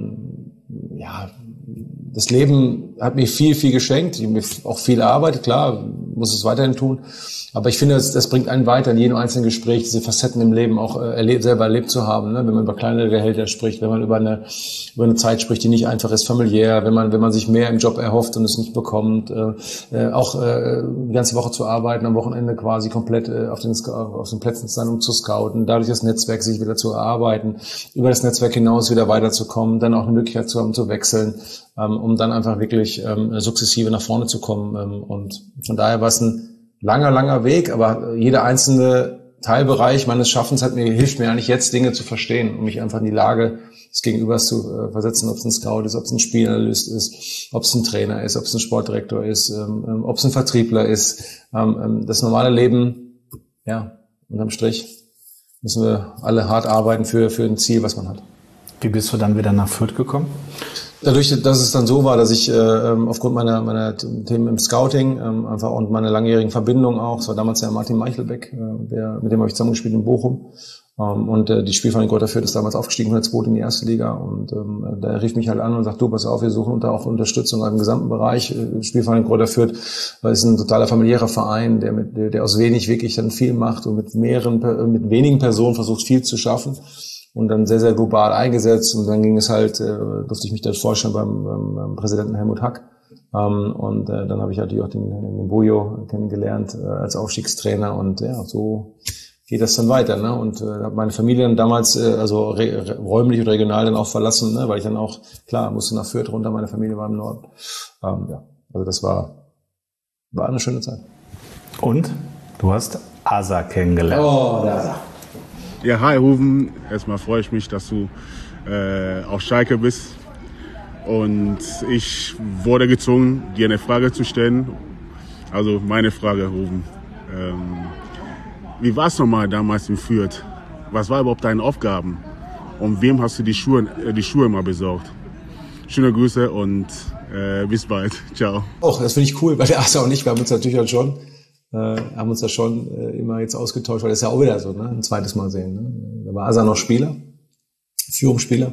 das Leben hat mir viel, viel geschenkt. Ich habe auch viel erarbeitet, klar, muss es weiterhin tun. Aber ich finde, das bringt einen weiter in jedem einzelnen Gespräch, diese Facetten im Leben auch selber erlebt zu haben. Ne? Wenn man über kleinere Gehälter spricht, wenn man über eine Zeit spricht, die nicht einfach ist, familiär, wenn man sich mehr im Job erhofft und es nicht bekommt, auch die ganze Woche zu arbeiten, am Wochenende quasi komplett auf den Plätzen zu sein, um zu scouten, dadurch das Netzwerk sich wieder zu erarbeiten, über das Netzwerk hinaus wieder weiterzukommen, dann auch eine Möglichkeit zu haben, zu wechseln, um dann einfach wirklich sukzessive nach vorne zu kommen. Und von daher war es ein langer Weg, aber jeder einzelne Teilbereich meines Schaffens hilft mir eigentlich jetzt, Dinge zu verstehen, um mich einfach in die Lage des Gegenübers zu versetzen, ob es ein Scout ist, ob es ein Spielanalyst ist, ob es ein Trainer ist, ob es ein Sportdirektor ist, ob es ein Vertriebler ist. Das normale Leben, unterm Strich, müssen wir alle hart arbeiten für ein Ziel, was man hat. Wie bist du dann wieder nach Fürth gekommen? Dadurch, dass es dann so war, dass ich aufgrund meiner Themen im Scouting einfach und meiner langjährigen Verbindung auch, es war damals ja Martin Meichelbeck, mit dem habe ich zusammengespielt in Bochum, und die Spielvereinigung Greuther Fürth ist damals aufgestiegen von der 2. in die 1. Liga, und da rief mich halt an und sagt, du, pass auf, wir suchen auch Unterstützung im gesamten Bereich. Spielvereinigung Greuther Fürth, weil es ein totaler familiärer Verein, der aus wenig wirklich dann viel macht und mit wenigen Personen versucht, viel zu schaffen. Und dann sehr, sehr global eingesetzt. Und dann ging es halt, durfte ich mich dann vorstellen beim Präsidenten Helmut Hack. Und dann habe ich natürlich auch den Bujo kennengelernt als Aufstiegstrainer. Und ja, so geht das dann weiter. Ne? Und habe meine Familie dann damals räumlich und regional dann auch verlassen, ne? Weil ich dann auch, klar, musste nach Fürth runter, meine Familie war im Norden. Ja, also das war eine schöne Zeit. Und du hast Asa kennengelernt. Oh, da. Ja, hi Ruven. Erstmal freue ich mich, dass du auf Schalke bist. Und ich wurde gezwungen, dir eine Frage zu stellen. Also meine Frage, Ruven. Wie war es nochmal damals in Fürth? Was war überhaupt deine Aufgaben? Und wem hast du die Schuhe mal besorgt? Schöne Grüße und bis bald. Ciao. Och, das finde ich cool, weil der Asa und ich, wir haben uns natürlich auch schon immer jetzt ausgetauscht, weil das ist ja auch wieder so, ne? Ein zweites Mal sehen. Ne? Da war Asa noch Spieler, Führungsspieler.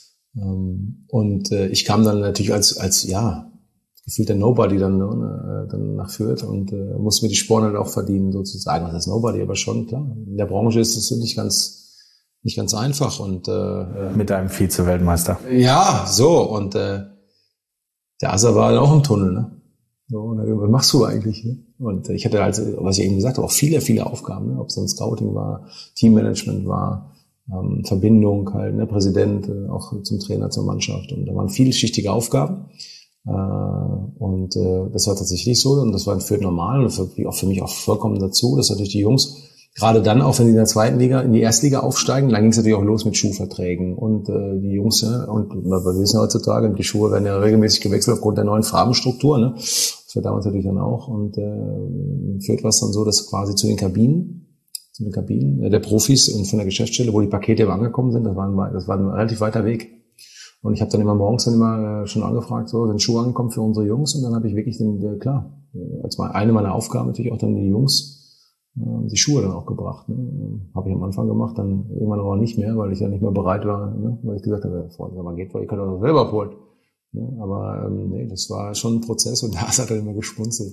Und ich kam dann natürlich als gefühlter Nobody dann nach Fürth und musste mir die Sporen halt auch verdienen, sozusagen. Was heißt Nobody? Aber schon, klar. In der Branche ist es nicht ganz einfach. Und mit einem Vize-Weltmeister. Ja, so. Und der Asa war dann auch im Tunnel, ne? So, und dann, was machst du eigentlich? Ne? Und ich hatte halt, was ich eben gesagt habe, auch viele, viele Aufgaben, ne? Ob es dann Scouting war, Teammanagement war, Verbindung halt, ne? Präsident, auch zum Trainer, zur Mannschaft. Und da waren vielschichtige Aufgaben. Und das war tatsächlich so. Und das war in Fürth normal. Und das war auch für mich auch vollkommen dazu, dass natürlich die Jungs, gerade dann, auch wenn die in der 2. Liga, in die Erstliga aufsteigen, dann ging es natürlich auch los mit Schuhverträgen. Und die Jungs, ne? Und wir wissen heutzutage, die Schuhe werden ja regelmäßig gewechselt aufgrund der neuen Farbenstruktur, ne? Das war damals natürlich dann auch. Und in Fürth war es dann so, dass quasi zu den Kabinen der Profis und von der Geschäftsstelle, wo die Pakete immer angekommen sind, das war ein relativ weiter Weg. Und ich habe dann immer morgens schon angefragt, so, sind Schuhe angekommen für unsere Jungs? Und dann habe ich wirklich als eine meiner Aufgaben natürlich auch dann die Jungs die Schuhe dann auch gebracht. Ne? Habe ich am Anfang gemacht, dann irgendwann aber nicht mehr, weil ich ja nicht mehr bereit war, ne? Weil ich gesagt habe, Freunde, aber geht, weil ihr könnt auch selber abholen. Ne? Aber nee, das war schon ein Prozess und da hat er immer gespunzelt.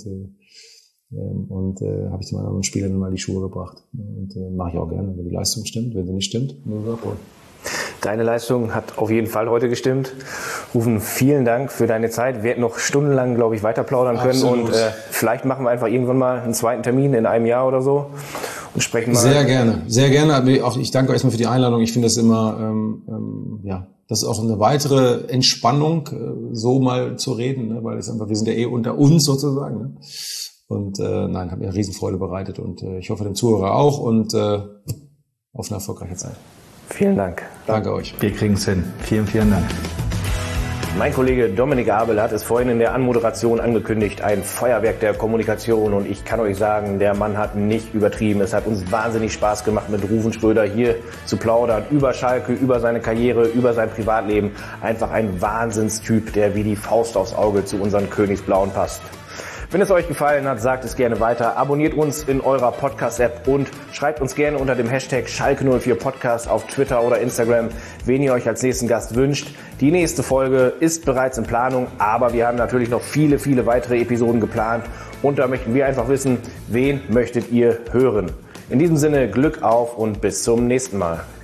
Und habe ich den anderen Spielern dann mal die Schuhe gebracht. Und mache ich auch gerne, wenn die Leistung stimmt. Wenn sie nicht stimmt, nur abholen. Deine Leistung hat auf jeden Fall heute gestimmt. Rufen, vielen Dank für deine Zeit. Wir hätten noch stundenlang, glaube ich, weiter plaudern können. Absolut. Und vielleicht machen wir einfach irgendwann mal einen zweiten Termin in einem Jahr oder so und sprechen mal. Sehr gerne, sehr gerne. Auch ich danke euch erstmal für die Einladung. Ich finde das immer, das ist auch eine weitere Entspannung, so mal zu reden, ne? Weil es einfach, wir sind ja unter uns sozusagen. Ne? Und hat mir eine Riesenfreude bereitet und ich hoffe dem Zuhörer auch und auf eine erfolgreiche Zeit. Vielen Dank. Danke euch. Wir kriegen es hin. Vielen, vielen Dank. Mein Kollege Dominik Abel hat es vorhin in der Anmoderation angekündigt, ein Feuerwerk der Kommunikation, und ich kann euch sagen, der Mann hat nicht übertrieben. Es hat uns wahnsinnig Spaß gemacht, mit Ruven Schröder hier zu plaudern über Schalke, über seine Karriere, über sein Privatleben. Einfach ein Wahnsinnstyp, der wie die Faust aufs Auge zu unseren Königsblauen passt. Wenn es euch gefallen hat, sagt es gerne weiter. Abonniert uns in eurer Podcast-App und schreibt uns gerne unter dem Hashtag Schalke04Podcast auf Twitter oder Instagram, wen ihr euch als nächsten Gast wünscht. Die nächste Folge ist bereits in Planung, aber wir haben natürlich noch viele, viele weitere Episoden geplant und da möchten wir einfach wissen, wen möchtet ihr hören? In diesem Sinne, Glück auf und bis zum nächsten Mal.